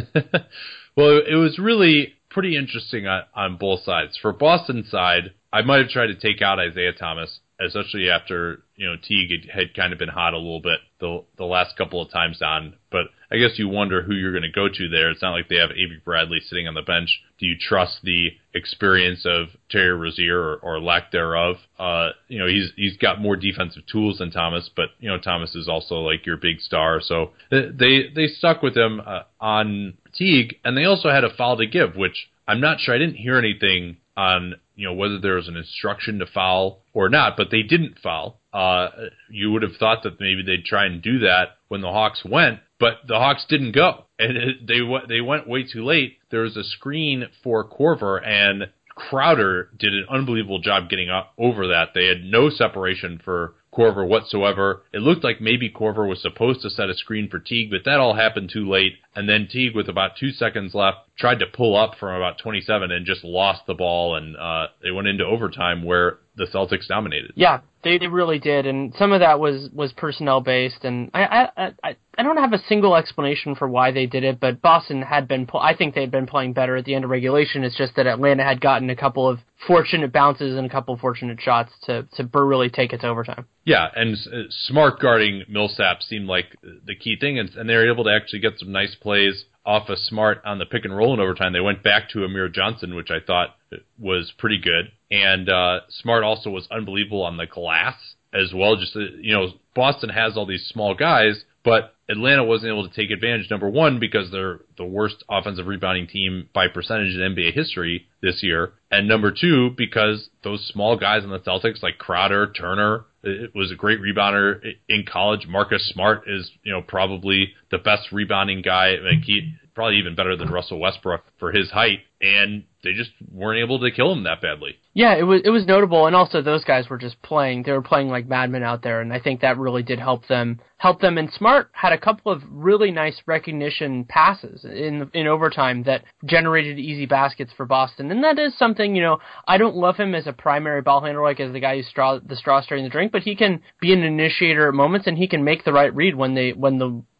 Well, it was really pretty interesting on, on both sides. For Boston's side, I might have tried to take out Isaiah Thomas, especially after, you know, Teague had, had kind of been hot a little bit the the last couple of times on. But I guess you wonder who you're going to go to there. It's not like they have Avery Bradley sitting on the bench. Do you trust the experience of Terry Rozier or, or lack thereof? Uh, you know, he's he's got more defensive tools than Thomas, but, you know, Thomas is also like your big star. So they they stuck with him uh, on Teague, and they also had a foul to give, which I'm not sure. I didn't hear anything on, you know, whether there was an instruction to foul or not, but they didn't foul. Uh, you would have thought that maybe they'd try and do that when the Hawks went, but the Hawks didn't go, and it, they they went way too late. There was a screen for Korver, and Crowder did an unbelievable job getting up over that. They had no separation for Korver whatsoever. It looked like maybe Korver was supposed to set a screen for Teague, but that all happened too late. And then Teague, with about two seconds left, tried to pull up from about twenty-seven and just lost the ball, and uh, they went into overtime where the Celtics dominated. Yeah, they, they really did, and some of that was, was personnel based, and I, I I I don't have a single explanation for why they did it, but Boston had been, I think they had been playing better at the end of regulation. It's just that Atlanta had gotten a couple of fortunate bounces and a couple of fortunate shots to to really take it to overtime. Yeah, and uh, Smart guarding Millsap seemed like the key thing, and, and they were able to actually get some nice plays off of Smart on the pick and roll in overtime. They went back to Amir Johnson, which I thought was pretty good, and uh, Smart also was unbelievable on the glass as well. Just, uh, you know, Boston has all these small guys, but Atlanta wasn't able to take advantage, number one, because they're the worst offensive rebounding team by percentage in N B A history this year, and number two, because those small guys on the Celtics, like Crowder, Turner, it was a great rebounder in college. Marcus Smart is, you know, probably the best rebounding guy. Like he, probably even better than Russell Westbrook for his height, and they just weren't able to kill him that badly. Yeah, it was it was notable, and also those guys were just playing. They were playing like madmen out there, and I think that really did help them. Help them. And Smart had a couple of really nice recognition passes in in overtime that generated easy baskets for Boston, and that is something, you know, I don't love him as a primary ball handler, like as the guy who's straw the straw stirring the drink, but he can be an initiator at moments, and he can make the right read when they when the the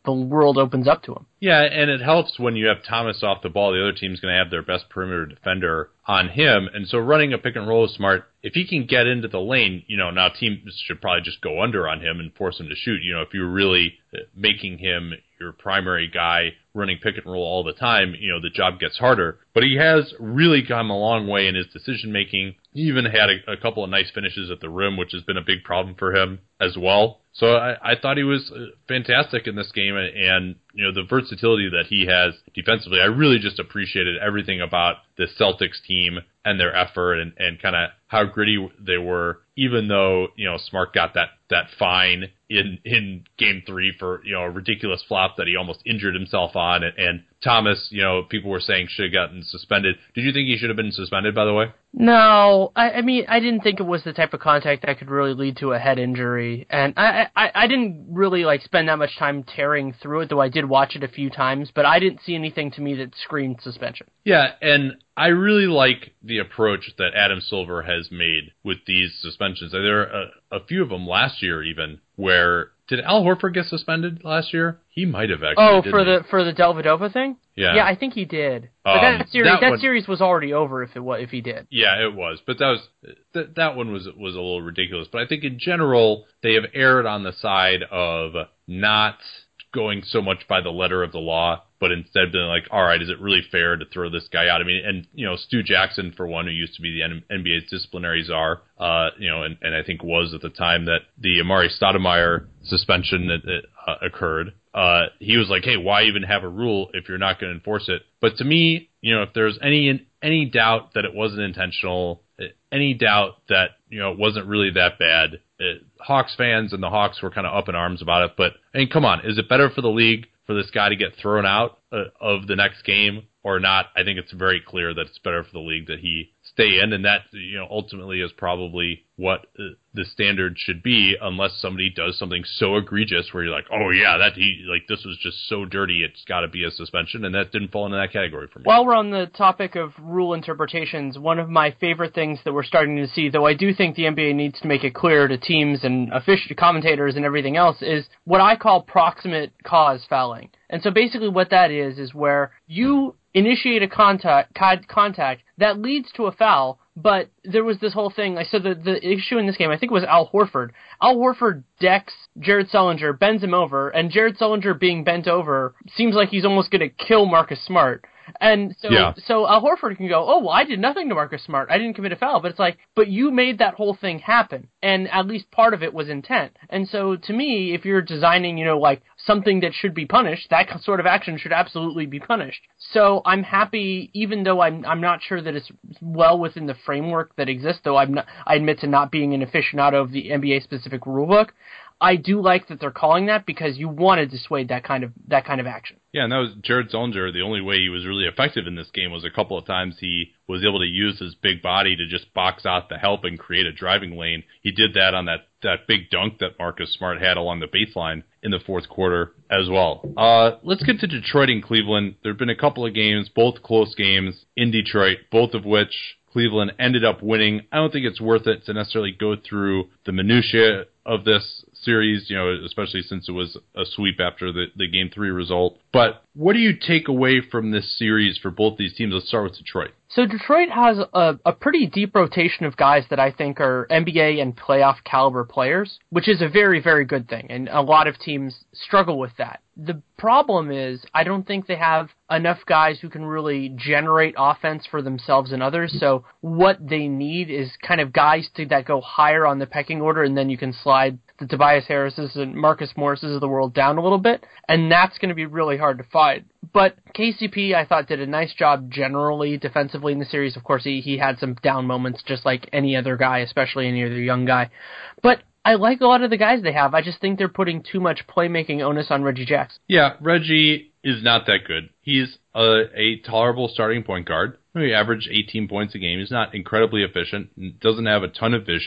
the world opens up to him. Yeah, and it helps when you have Thomas off the ball. The other team's going to have their best perimeter defender on him, and so running a pick and roll is smart. If he can get into the lane, you know, now teams should probably just go under on him and force him to shoot. You know, if you're really making him your primary guy running pick and roll all the time, you know, the job gets harder. But he has really come a long way in his decision making. He even had a, a couple of nice finishes at the rim, which has been a big problem for him as well. So I, I thought he was fantastic in this game, and you know the versatility that he has defensively. I really just appreciated everything about the Celtics team and their effort, and, and kind of how gritty they were. Even though you know Smart got that that fine in in Game Three for you know a ridiculous flop that he almost injured himself on, and, and Thomas, you know, people were saying should have gotten suspended. Did you think he should have been suspended? By the way, no. I, I mean, I didn't think it was the type of contact that could really lead to a head injury, and I, I I didn't really like spend that much time tearing through it. Though I did watch it a few times, but I didn't see anything to me that screamed suspension. Yeah, and I really like the approach that Adam Silver has made with these suspensions. There are a, a few of them last year, even where. Did Al Horford get suspended last year? He might have actually. Oh, for he? the for the Dellavedova thing? Yeah, yeah, I think he did. But um, that series that, that one, series was already over if it was, if he did. Yeah, it was. But that was that that one was was a little ridiculous. But I think in general they have erred on the side of not going so much by the letter of the law, but instead being like, all right, is it really fair to throw this guy out? I mean, and, you know, Stu Jackson, for one, who used to be the N B A's disciplinary czar, uh, you know, and, and I think was at the time that the Amari Stoudemire suspension that, that uh, occurred, uh, he was like, hey, why even have a rule if you're not going to enforce it? But to me, you know, if there's any any doubt that it wasn't intentional, any doubt that, you know, it wasn't really that bad, it, Hawks fans and the Hawks were kind of up in arms about it. But, I mean, come on, is it better for the league for this guy to get thrown out uh, of the next game or not? I think it's very clear that it's better for the league that he stay in, and that, you know, ultimately is probably what uh, the standard should be, unless somebody does something so egregious where you're like, oh yeah, that he like this was just so dirty, it's got to be a suspension, and that didn't fall into that category for me. While we're on the topic of rule interpretations, one of my favorite things that we're starting to see, though I do think the N B A needs to make it clear to teams and official commentators and everything else, is what I call proximate cause fouling. And so basically what that is is where you initiate a contact contact that leads to a foul, but there was this whole thing. I said the the issue in this game, I think it was Al Horford. Al Horford decks Jared Sullinger, bends him over, and Jared Sullinger being bent over seems like he's almost going to kill Marcus Smart. And so, yeah. so Al Horford can go, oh, well, I did nothing to Marcus Smart. I didn't commit a foul. But it's like, but you made that whole thing happen. And at least part of it was intent. And so to me, if you're designing, you know, like something that should be punished, that sort of action should absolutely be punished. So I'm happy, even though I'm I'm not sure that it's well within the framework that exists, though I'm not, I admit to not being an aficionado of the N B A specific rulebook. I do like that they're calling that because you want to dissuade that kind of that kind of action. Yeah, and that was Jared Sullinger. The only way he was really effective in this game was a couple of times he was able to use his big body to just box out the help and create a driving lane. He did that on that, that big dunk that Marcus Smart had along the baseline in the fourth quarter as well. Uh, let's get to Detroit and Cleveland. There have been a couple of games, both close games in Detroit, both of which Cleveland ended up winning. I don't think it's worth it to necessarily go through the minutiae of this series, you know, especially since it was a sweep after the, the game three result. But what do you take away from this series for both these teams? Let's start with Detroit. So Detroit has a, a pretty deep rotation of guys that I think are N B A and playoff caliber players, which is a very, very good thing. And a lot of teams struggle with that. The problem is I don't think they have enough guys who can really generate offense for themselves and others. So what they need is kind of guys to, that go higher on the pecking order, and then you can slide the Tobias Harrises and Marcus Morrises of the world down a little bit, and that's going to be really hard to find. But K C P, I thought, did a nice job generally defensively in the series. Of course, he, he had some down moments just like any other guy, especially any other young guy. But I like a lot of the guys they have. I just think they're putting too much playmaking onus on Reggie Jackson. Yeah, Reggie is not that good. He's a, a tolerable starting point guard. He averaged eighteen points a game. He's not incredibly efficient, doesn't have a ton of vision,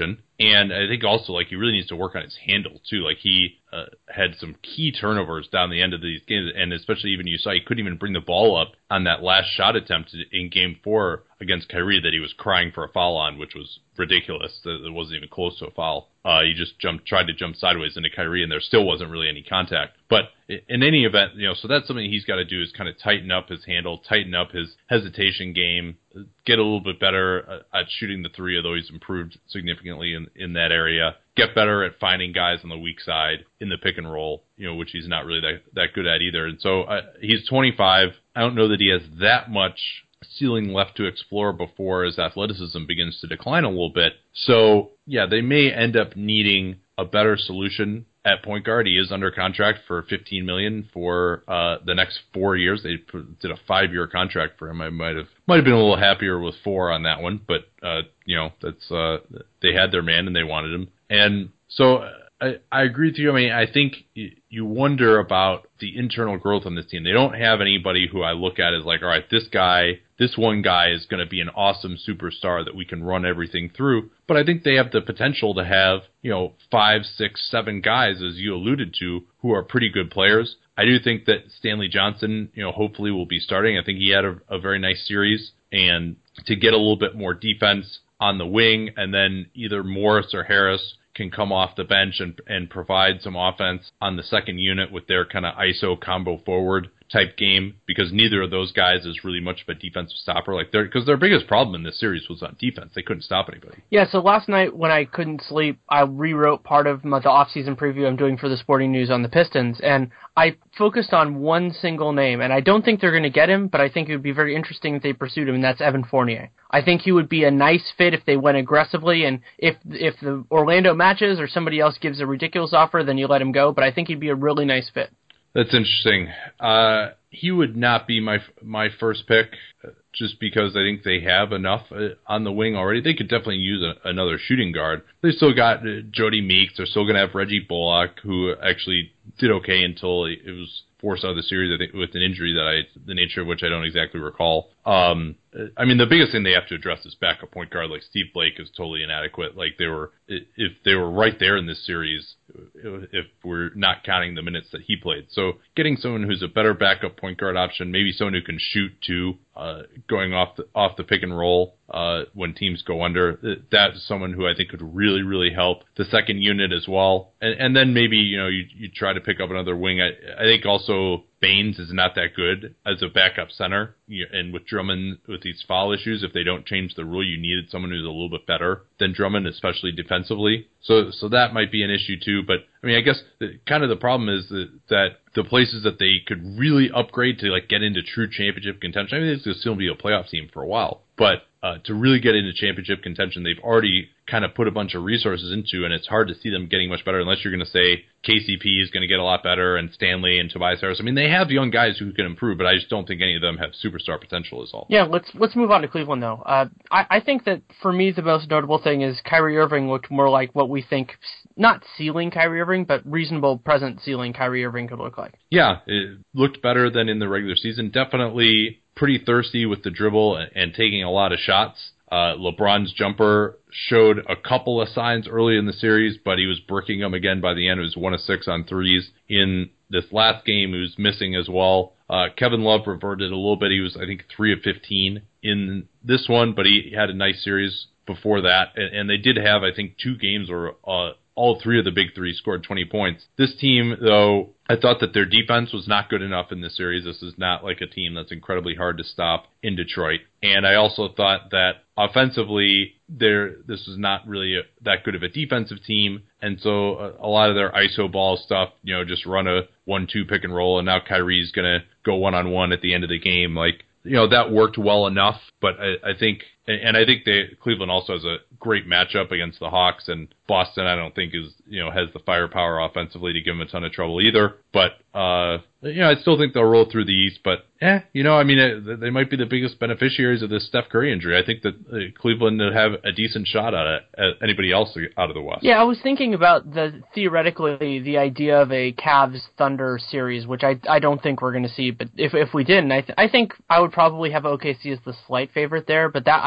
And I think also, like, he really needs to work on his handle, too. Like, he uh, had some key turnovers down the end of these games, and especially even you saw he couldn't even bring the ball up on that last shot attempt in game four against Kyrie that he was crying for a foul on, which was ridiculous. It wasn't even close to a foul. Uh, he just jumped, tried to jump sideways into Kyrie, and there still wasn't really any contact. But in any event, you know, so that's something he's got to do is kind of tighten up his handle, tighten up his hesitation game, get a little bit better at shooting the three, although he's improved significantly in, in that area. Get better at finding guys on the weak side in the pick and roll, you know, which he's not really that, that good at either. And so uh, he's twenty-five. I don't know that he has that much ceiling left to explore before his athleticism begins to decline a little bit. So, yeah, they may end up needing a better solution at point guard. He is under contract for fifteen million dollars for uh, the next four years. They did a five-year contract for him. I might have might have been a little happier with four on that one, but uh, you know, that's uh, they had their man and they wanted him. And so I, I agree with you. I mean, I think you wonder about the internal growth on this team. They don't have anybody who I look at as like, all right, this guy, this one guy is going to be an awesome superstar that we can run everything through. But I think they have the potential to have, you know, five, six, seven guys, as you alluded to, who are pretty good players. I do think that Stanley Johnson, you know, hopefully will be starting. I think he had a, a very nice series, and to get a little bit more defense on the wing, and then either Morris or Harris can come off the bench and and provide some offense on the second unit with their kind of I S O combo forward type game, because neither of those guys is really much of a defensive stopper. Like they're because their biggest problem in this series was on defense. They couldn't stop anybody. Yeah, so last night when I couldn't sleep, I rewrote part of my, the off-season preview I'm doing for the Sporting News on the Pistons, and I focused on one single name, and I don't think they're going to get him, but I think it would be very interesting if they pursued him, and that's Evan Fournier. I think he would be a nice fit if they went aggressively, and if if the Orlando matches or somebody else gives a ridiculous offer, then you let him go, but I think he'd be a really nice fit. That's interesting. Uh, he would not be my my first pick, just because I think they have enough on the wing already. They could definitely use a, another shooting guard. They still got uh, Jody Meeks. They're still going to have Reggie Bullock, who actually did okay until it was forced out of the series, I think, with an injury that I, the nature of which I don't exactly recall. Um, I mean, the biggest thing they have to address is backup point guard. Like Steve Blake is totally inadequate. Like they were, if they were right there in this series, if we're not counting the minutes that he played. So getting someone who's a better backup point guard option, maybe someone who can shoot too, uh, going off the, off the pick and roll, uh, when teams go under, that's someone who I think could really, really help the second unit as well. And, and then maybe, you know, you, you try to pick up another wing. I, I think also Baines is not that good as a backup center. And with Drummond, with these foul issues, if they don't change the rule, you needed someone who's a little bit better than Drummond, especially defensively. So so that might be an issue too. But, I mean, I guess the, kind of the problem is that, that the places that they could really upgrade to like get into true championship contention, I mean, it's going to still be a playoff team for a while. But uh, to really get into championship contention, they've already kind of put a bunch of resources into, and it's hard to see them getting much better unless you're going to say K C P is going to get a lot better and Stanley and Tobias Harris. I mean, they have young guys who can improve, but I just don't think any of them have superstar potential is all. Yeah, let's let's move on to Cleveland, though. Uh, I, I think that, for me, the most notable thing is Kyrie Irving looked more like what we think, not ceiling Kyrie Irving, but reasonable present ceiling Kyrie Irving could look like. Yeah, it looked better than in the regular season. Definitely pretty thirsty with the dribble and, and taking a lot of shots. Uh, LeBron's jumper showed a couple of signs early in the series, but he was bricking them again by the end. It was one of six on threes. In this last game, he was missing as well. Uh, Kevin Love reverted a little bit. He was, I think, three of fifteen in this one, but he had a nice series before that. And, and they did have, I think, two games where uh, all three of the big three scored twenty points. This team, though, I thought that their defense was not good enough in this series. This is not like a team that's incredibly hard to stop in Detroit. And I also thought that offensively, there this was not really a, that good of a defensive team. And so a, a lot of their I S O ball stuff, you know, just run a one two pick and roll, and now Kyrie's going to go one-on-one at the end of the game. Like, you know, that worked well enough, but I, I think, and I think they, Cleveland also has a great matchup against the Hawks, and Boston I don't think is, you know, has the firepower offensively to give them a ton of trouble either. But, uh, you know, I still think they'll roll through the East, but, eh, you know, I mean, it, they might be the biggest beneficiaries of this Steph Curry injury. I think that uh, Cleveland would have a decent shot at it, at anybody else out of the West. Yeah, I was thinking about the, theoretically, the idea of a Cavs Thunder series, which I, I don't think we're going to see, but if if we didn't, I, th- I think I would probably have O K C as the slight favorite there, but that I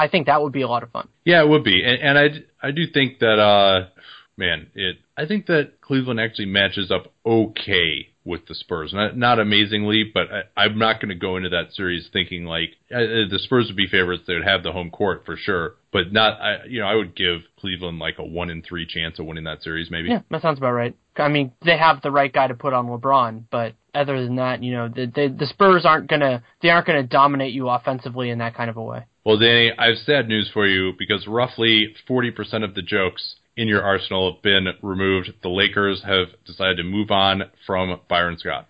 I think that would be a lot of fun. Yeah, it would be. And, and I, I do think that, uh, man, it. I think that Cleveland actually matches up okay with the Spurs. Not, not amazingly, but I, I'm not going to go into that series thinking like uh, the Spurs would be favorites. They would have the home court for sure, but not. I, you know, I would give Cleveland like a one in three chance of winning that series, maybe. Yeah, that sounds about right. I mean, they have the right guy to put on LeBron, but other than that, you know, the the, the Spurs aren't gonna they aren't gonna dominate you offensively in that kind of a way. Well, Danny, I have sad news for you because roughly forty percent of the jokes in your arsenal have been removed. The Lakers have decided to move on from Byron Scott.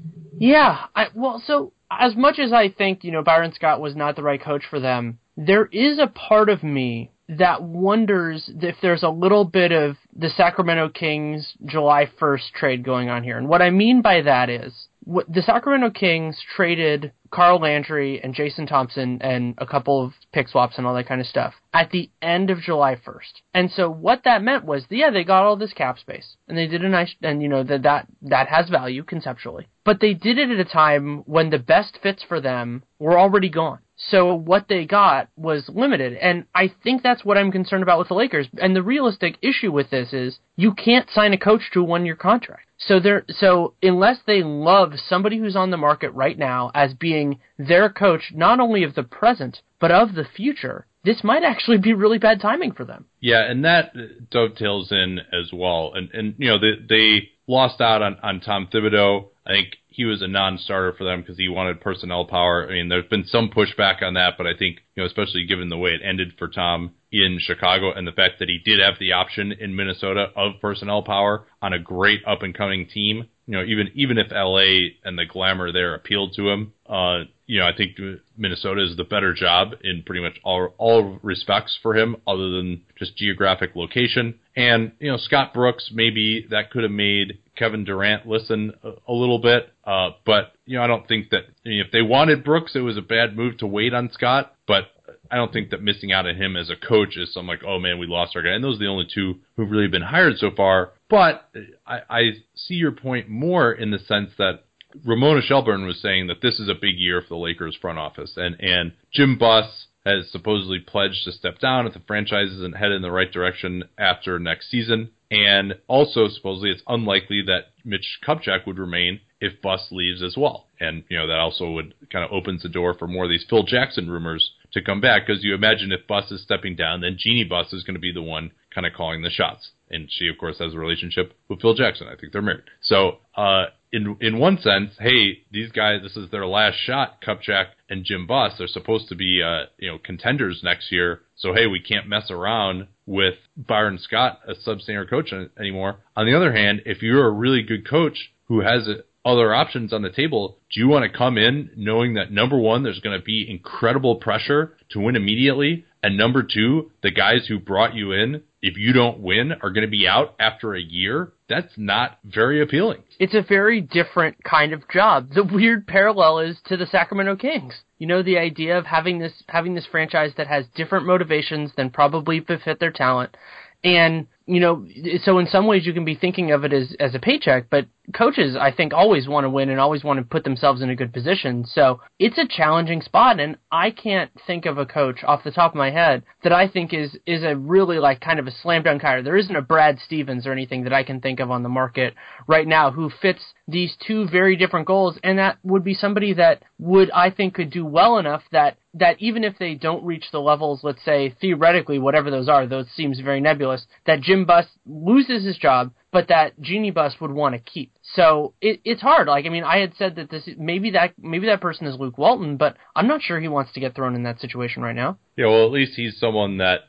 Yeah, I, well, so as much as I think, you know, Byron Scott was not the right coach for them, there is a part of me that wonders if there's a little bit of the Sacramento Kings July first trade going on here. And what I mean by that is, what, the Sacramento Kings traded Carl Landry and Jason Thompson and a couple of pick swaps and all that kind of stuff at the end of July first. And so what that meant was, yeah, they got all this cap space and they did a nice, and you know, that, that, that has value conceptually, but they did it at a time when the best fits for them were already gone. So what they got was limited, and I think that's what I'm concerned about with the Lakers. And the realistic issue with this is you can't sign a coach to a one-year contract. So they're, so unless they love somebody who's on the market right now as being their coach, not only of the present, but of the future, this might actually be really bad timing for them. Yeah, and that dovetails in as well. And, and you know, they, they lost out on, on Tom Thibodeau. I think he was a non-starter for them because he wanted personnel power. I mean, there's been some pushback on that, but I think, you know, especially given the way it ended for Tom in Chicago and the fact that he did have the option in Minnesota of personnel power on a great up-and-coming team, you know, even even if L A and the glamour there appealed to him, uh, you know, I think Minnesota is the better job in pretty much all all respects for him, other than just geographic location. And, you know, Scott Brooks, maybe that could have made Kevin Durant listen a, a little bit. Uh, but, you know, I don't think that, I mean, if they wanted Brooks, it was a bad move to wait on Scott. But I don't think that missing out on him as a coach is something like, oh, man, we lost our guy. And those are the only two who've really been hired so far. But I, I see your point more in the sense that Ramona Shelburne was saying that this is a big year for the Lakers front office. And, and Jim Buss has supposedly pledged to step down if the franchise isn't headed in the right direction after next season. And also, supposedly, it's unlikely that Mitch Kupchak would remain if Buss leaves as well. And, you know, that also would kind of opens the door for more of these Phil Jackson rumors to come back, because you imagine if Buss is stepping down, then Jeannie Buss is going to be the one kind of calling the shots. And she, of course, has a relationship with Phil Jackson. I think they're married. So, uh, in in one sense, hey, these guys, this is their last shot, Kupchak and Jim Buss. They're supposed to be, uh, you know, contenders next year. So, hey, we can't mess around with Byron Scott, a sub-senior coach, anymore. On the other hand, if you're a really good coach who has a, other options on the table, do you want to come in knowing that, number one, there's going to be incredible pressure to win immediately, and number two, the guys who brought you in, if you don't win, are going to be out after a year? That's not very appealing. It's a very different kind of job. The weird parallel is to the Sacramento Kings. You know, the idea of having this having this franchise that has different motivations than probably befit their talent. And, you know, so in some ways you can be thinking of it as, as a paycheck, but coaches, I think, always want to win and always want to put themselves in a good position. So it's a challenging spot, and I can't think of a coach off the top of my head that I think is, is a really, like, kind of a slam dunk hire. There isn't a Brad Stevens or anything that I can think of on the market right now who fits these two very different goals, and that would be somebody that would, I think, could do well enough that that even if they don't reach the levels, let's say, theoretically, whatever those are, those seems very nebulous, that Jim Buss loses his job, but that Jeannie Buss would want to keep. So it, it's hard. Like, I mean, I had said that this maybe that maybe that person is Luke Walton, but I'm not sure he wants to get thrown in that situation right now. Yeah, well, at least he's someone that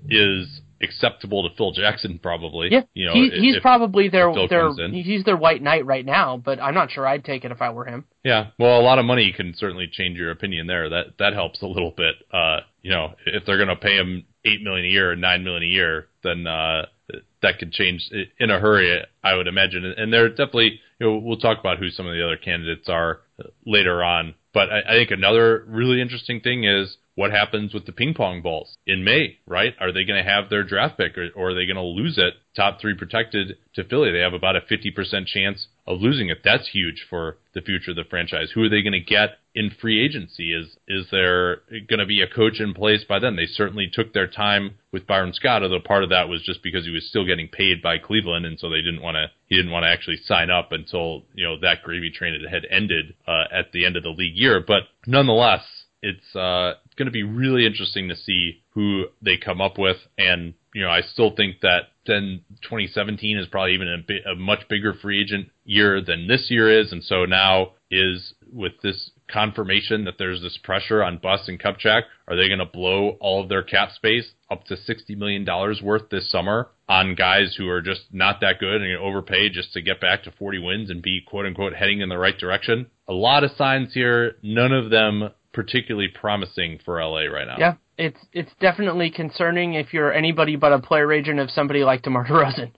is acceptable to Phil Jackson, probably. Yeah, you know, he, he's if, probably their if their he's their white knight right now, but I'm not sure I'd take it if I were him. Yeah, well, a lot of money can certainly change your opinion there. That that helps a little bit. Uh, you know, if they're going to pay him eight million a year or nine million a year, then uh, that could change in a hurry, I would imagine. And they're definitely, you know, we'll talk about who some of the other candidates are later on. But I, I think another really interesting thing is what happens with the ping pong balls in May, right? Are they going to have their draft pick, or, or are they going to lose it, top three protected, to Philly? They have about a fifty percent chance of losing it. That's huge for the future of the franchise. Who are they going to get in free agency? Is is there going to be a coach in place by then? They certainly took their time with Byron Scott, although part of that was just because he was still getting paid by Cleveland, and so they didn't want to. He didn't want to actually sign up until you know that gravy train had ended uh, at the end of the league year. But nonetheless, it's uh, going to be really interesting to see who they come up with, and you know I still think that then twenty seventeen is probably even a, bit, a much bigger free agent year than this year is, and so now is with this confirmation that there's this pressure on Buss and Kupchak, are they going to blow all of their cap space up to sixty million dollars worth this summer on guys who are just not that good and overpay just to get back to forty wins and be quote-unquote heading in the right direction? A lot of signs here, none of them particularly promising for L A right now. Yeah, it's it's definitely concerning if you're anybody but a player agent of somebody like DeMar DeRozan.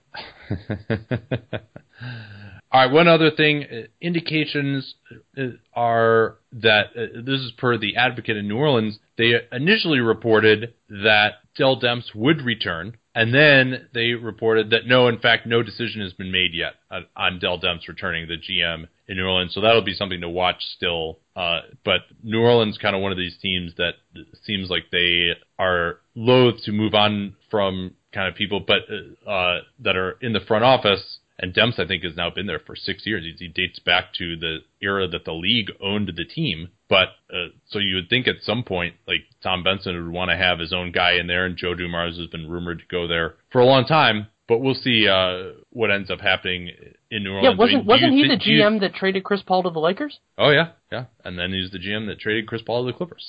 All right, one other thing, indications are that, uh, this is per the Advocate in New Orleans, they initially reported that Dell Demps would return, and then they reported that no, in fact, no decision has been made yet on, on Dell Demps returning, the G M in New Orleans, so that'll be something to watch still. Uh, but New Orleans kind of one of these teams that seems like they are loath to move on from kind of people but uh, that are in the front office. And Demps, I think, has now been there for six years. He dates back to the era that the league owned the team. But uh, so you would think at some point, like Tom Benson would want to have his own guy in there, and Joe Dumars has been rumored to go there for a long time. But we'll see uh, what ends up happening in New Orleans. Yeah, wasn't I mean, wasn't he th- the G M you... that traded Chris Paul to the Lakers? Oh yeah, yeah, and then he's the G M that traded Chris Paul to the Clippers.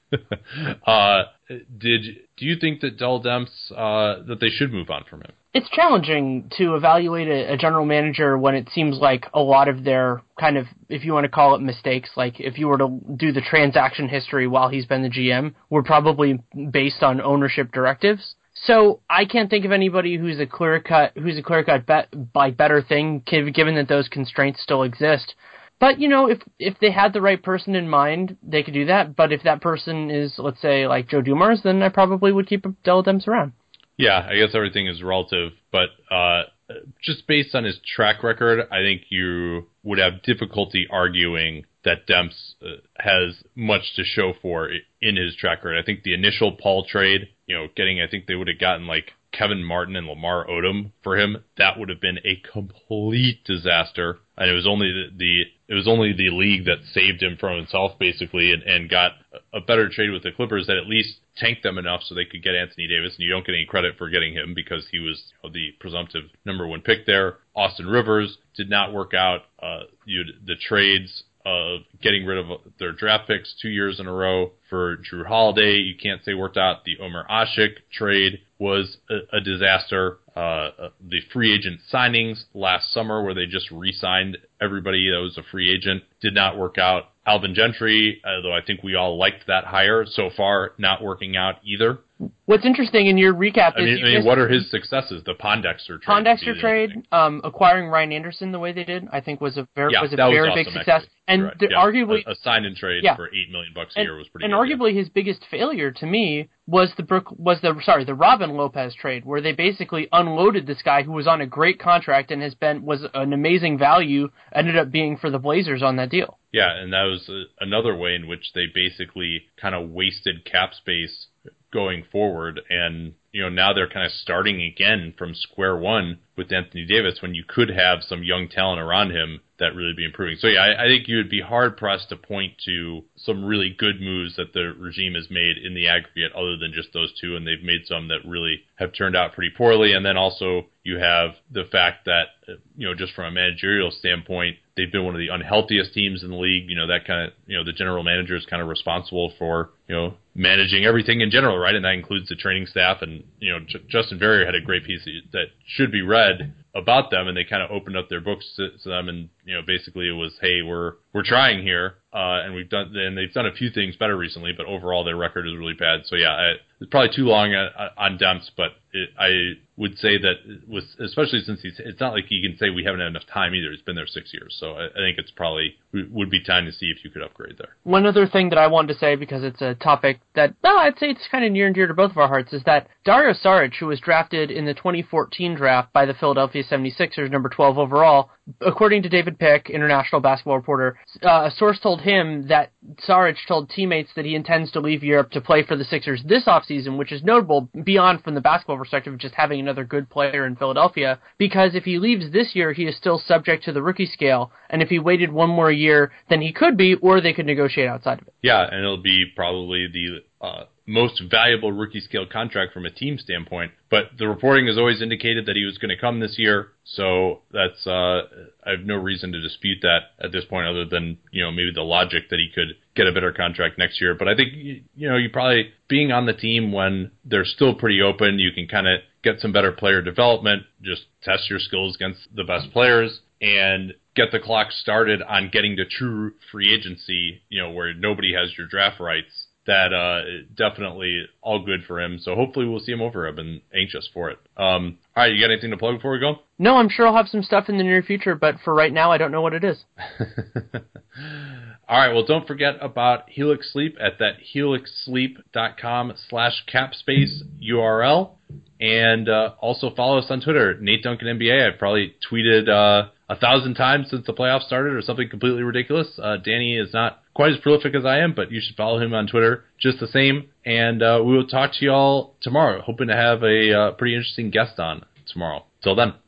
uh, did do you think that Dell Demps uh, that they should move on from him? It's challenging to evaluate a, a general manager when it seems like a lot of their kind of, if you want to call it mistakes, like if you were to do the transaction history while he's been the G M, were probably based on ownership directives. So I can't think of anybody who's a clear cut, who's a clear cut bet by better thing, given that those constraints still exist. But, you know, if if they had the right person in mind, they could do that. But if that person is, let's say, like Joe Dumars, then I probably would keep Dell Demps around. Yeah, I guess everything is relative. But uh, just based on his track record, I think you would have difficulty arguing that Demps uh, has much to show for in his track record. I think the initial Paul trade, you know, getting, I think they would have gotten like Kevin Martin and Lamar Odom for him. That would have been a complete disaster. And it was only the, the it was only the league that saved him from himself, basically, and, and got a better trade with the Clippers that at least tanked them enough so they could get Anthony Davis. And you don't get any credit for getting him because he was, you know, the presumptive number one pick there. Austin Rivers did not work out. Uh, you the trades of getting rid of their draft picks two years in a row for Drew Holiday, you can't say worked out. The Omer Asik trade was a, a disaster. Uh, the free agent signings last summer where they just re-signed everybody that was a free agent did not work out. Alvin Gentry, although I think we all liked that hire, so far not working out either. What's interesting in your recap I is... mean, I mean what are his successes? The Pondexter trade. Pondexter trade, um, acquiring Ryan Anderson the way they did, I think was a very, yeah, was a that very was big awesome, success. Actually. And right. the, yeah. arguably... A, a sign and trade yeah. for eight million bucks a and, year was pretty and good. And arguably yeah. his biggest failure to me was the Brook, was the sorry the Robin Lopez trade, where they basically unloaded this guy who was on a great contract and has been was an amazing value, ended up being for the Blazers on that deal. Yeah, and that was a, another way in which they basically kind of wasted cap space going forward. And, you know, now they're kind of starting again from square one with Anthony Davis when you could have some young talent around him that really be improving. So, yeah, I, I think you would be hard-pressed to point to some really good moves that the regime has made in the aggregate other than just those two, and they've made some that really have turned out pretty poorly. And then also you have the fact that, you know, just from a managerial standpoint, they've been one of the unhealthiest teams in the league. You know, that kind of, you know, the general manager is kind of responsible for, you know, managing everything in general, right? And that includes the training staff. And, you know, J- Justin Verrier had a great piece that should be read about them, and they kind of opened up their books to, to them, and, you know, basically it was, hey, we're we're trying here, uh, and we've done, and they've done a few things better recently, but overall their record is really bad. So yeah, I, it's probably too long on, on Demps, but it, I would say that with, especially since he's, it's not like you can say we haven't had enough time either. He's been there six years, so I, I think it's probably would be time to see if you could upgrade there. One other thing that I wanted to say, because it's a topic that, well, I'd say it's kind of near and dear to both of our hearts, is that Dario Saric, who was drafted in the twenty fourteen draft by the Philadelphia seventy-sixers, number twelve overall, according to David Pick, International Basketball Reporter, uh, a source told him that Saric told teammates that he intends to leave Europe to play for the Sixers this offseason, which is notable beyond from the basketball perspective of just having another good player in Philadelphia, because if he leaves this year, he is still subject to the rookie scale, and if he waited one more year, then he could be, or they could negotiate outside of it. Yeah, and it'll be probably the uh, most valuable rookie scale contract from a team standpoint, but the reporting has always indicated that he was going to come this year, so that's uh, I have no reason to dispute that at this point, other than, you know, maybe the logic that he could get a better contract next year. But I think, you know, you probably, being on the team when they're still pretty open, you can kind of get some better player development, just test your skills against the best players, and get the clock started on getting to true free agency, you know, where nobody has your draft rights. That uh, definitely all good for him. So hopefully we'll see him over. I've been anxious for it. Um, all right, you got anything to plug before we go? No, I'm sure I'll have some stuff in the near future, but for right now, I don't know what it is. All right, well, don't forget about Helix Sleep at that helixsleep.com slash capspace U R L. And uh, also follow us on Twitter, Nate Duncan N B A. I've probably tweeted uh, a thousand times since the playoffs started or something completely ridiculous. Uh, Danny is not quite as prolific as I am, but you should follow him on Twitter just the same. And uh, we will talk to you all tomorrow, hoping to have a uh, pretty interesting guest on tomorrow. Till then.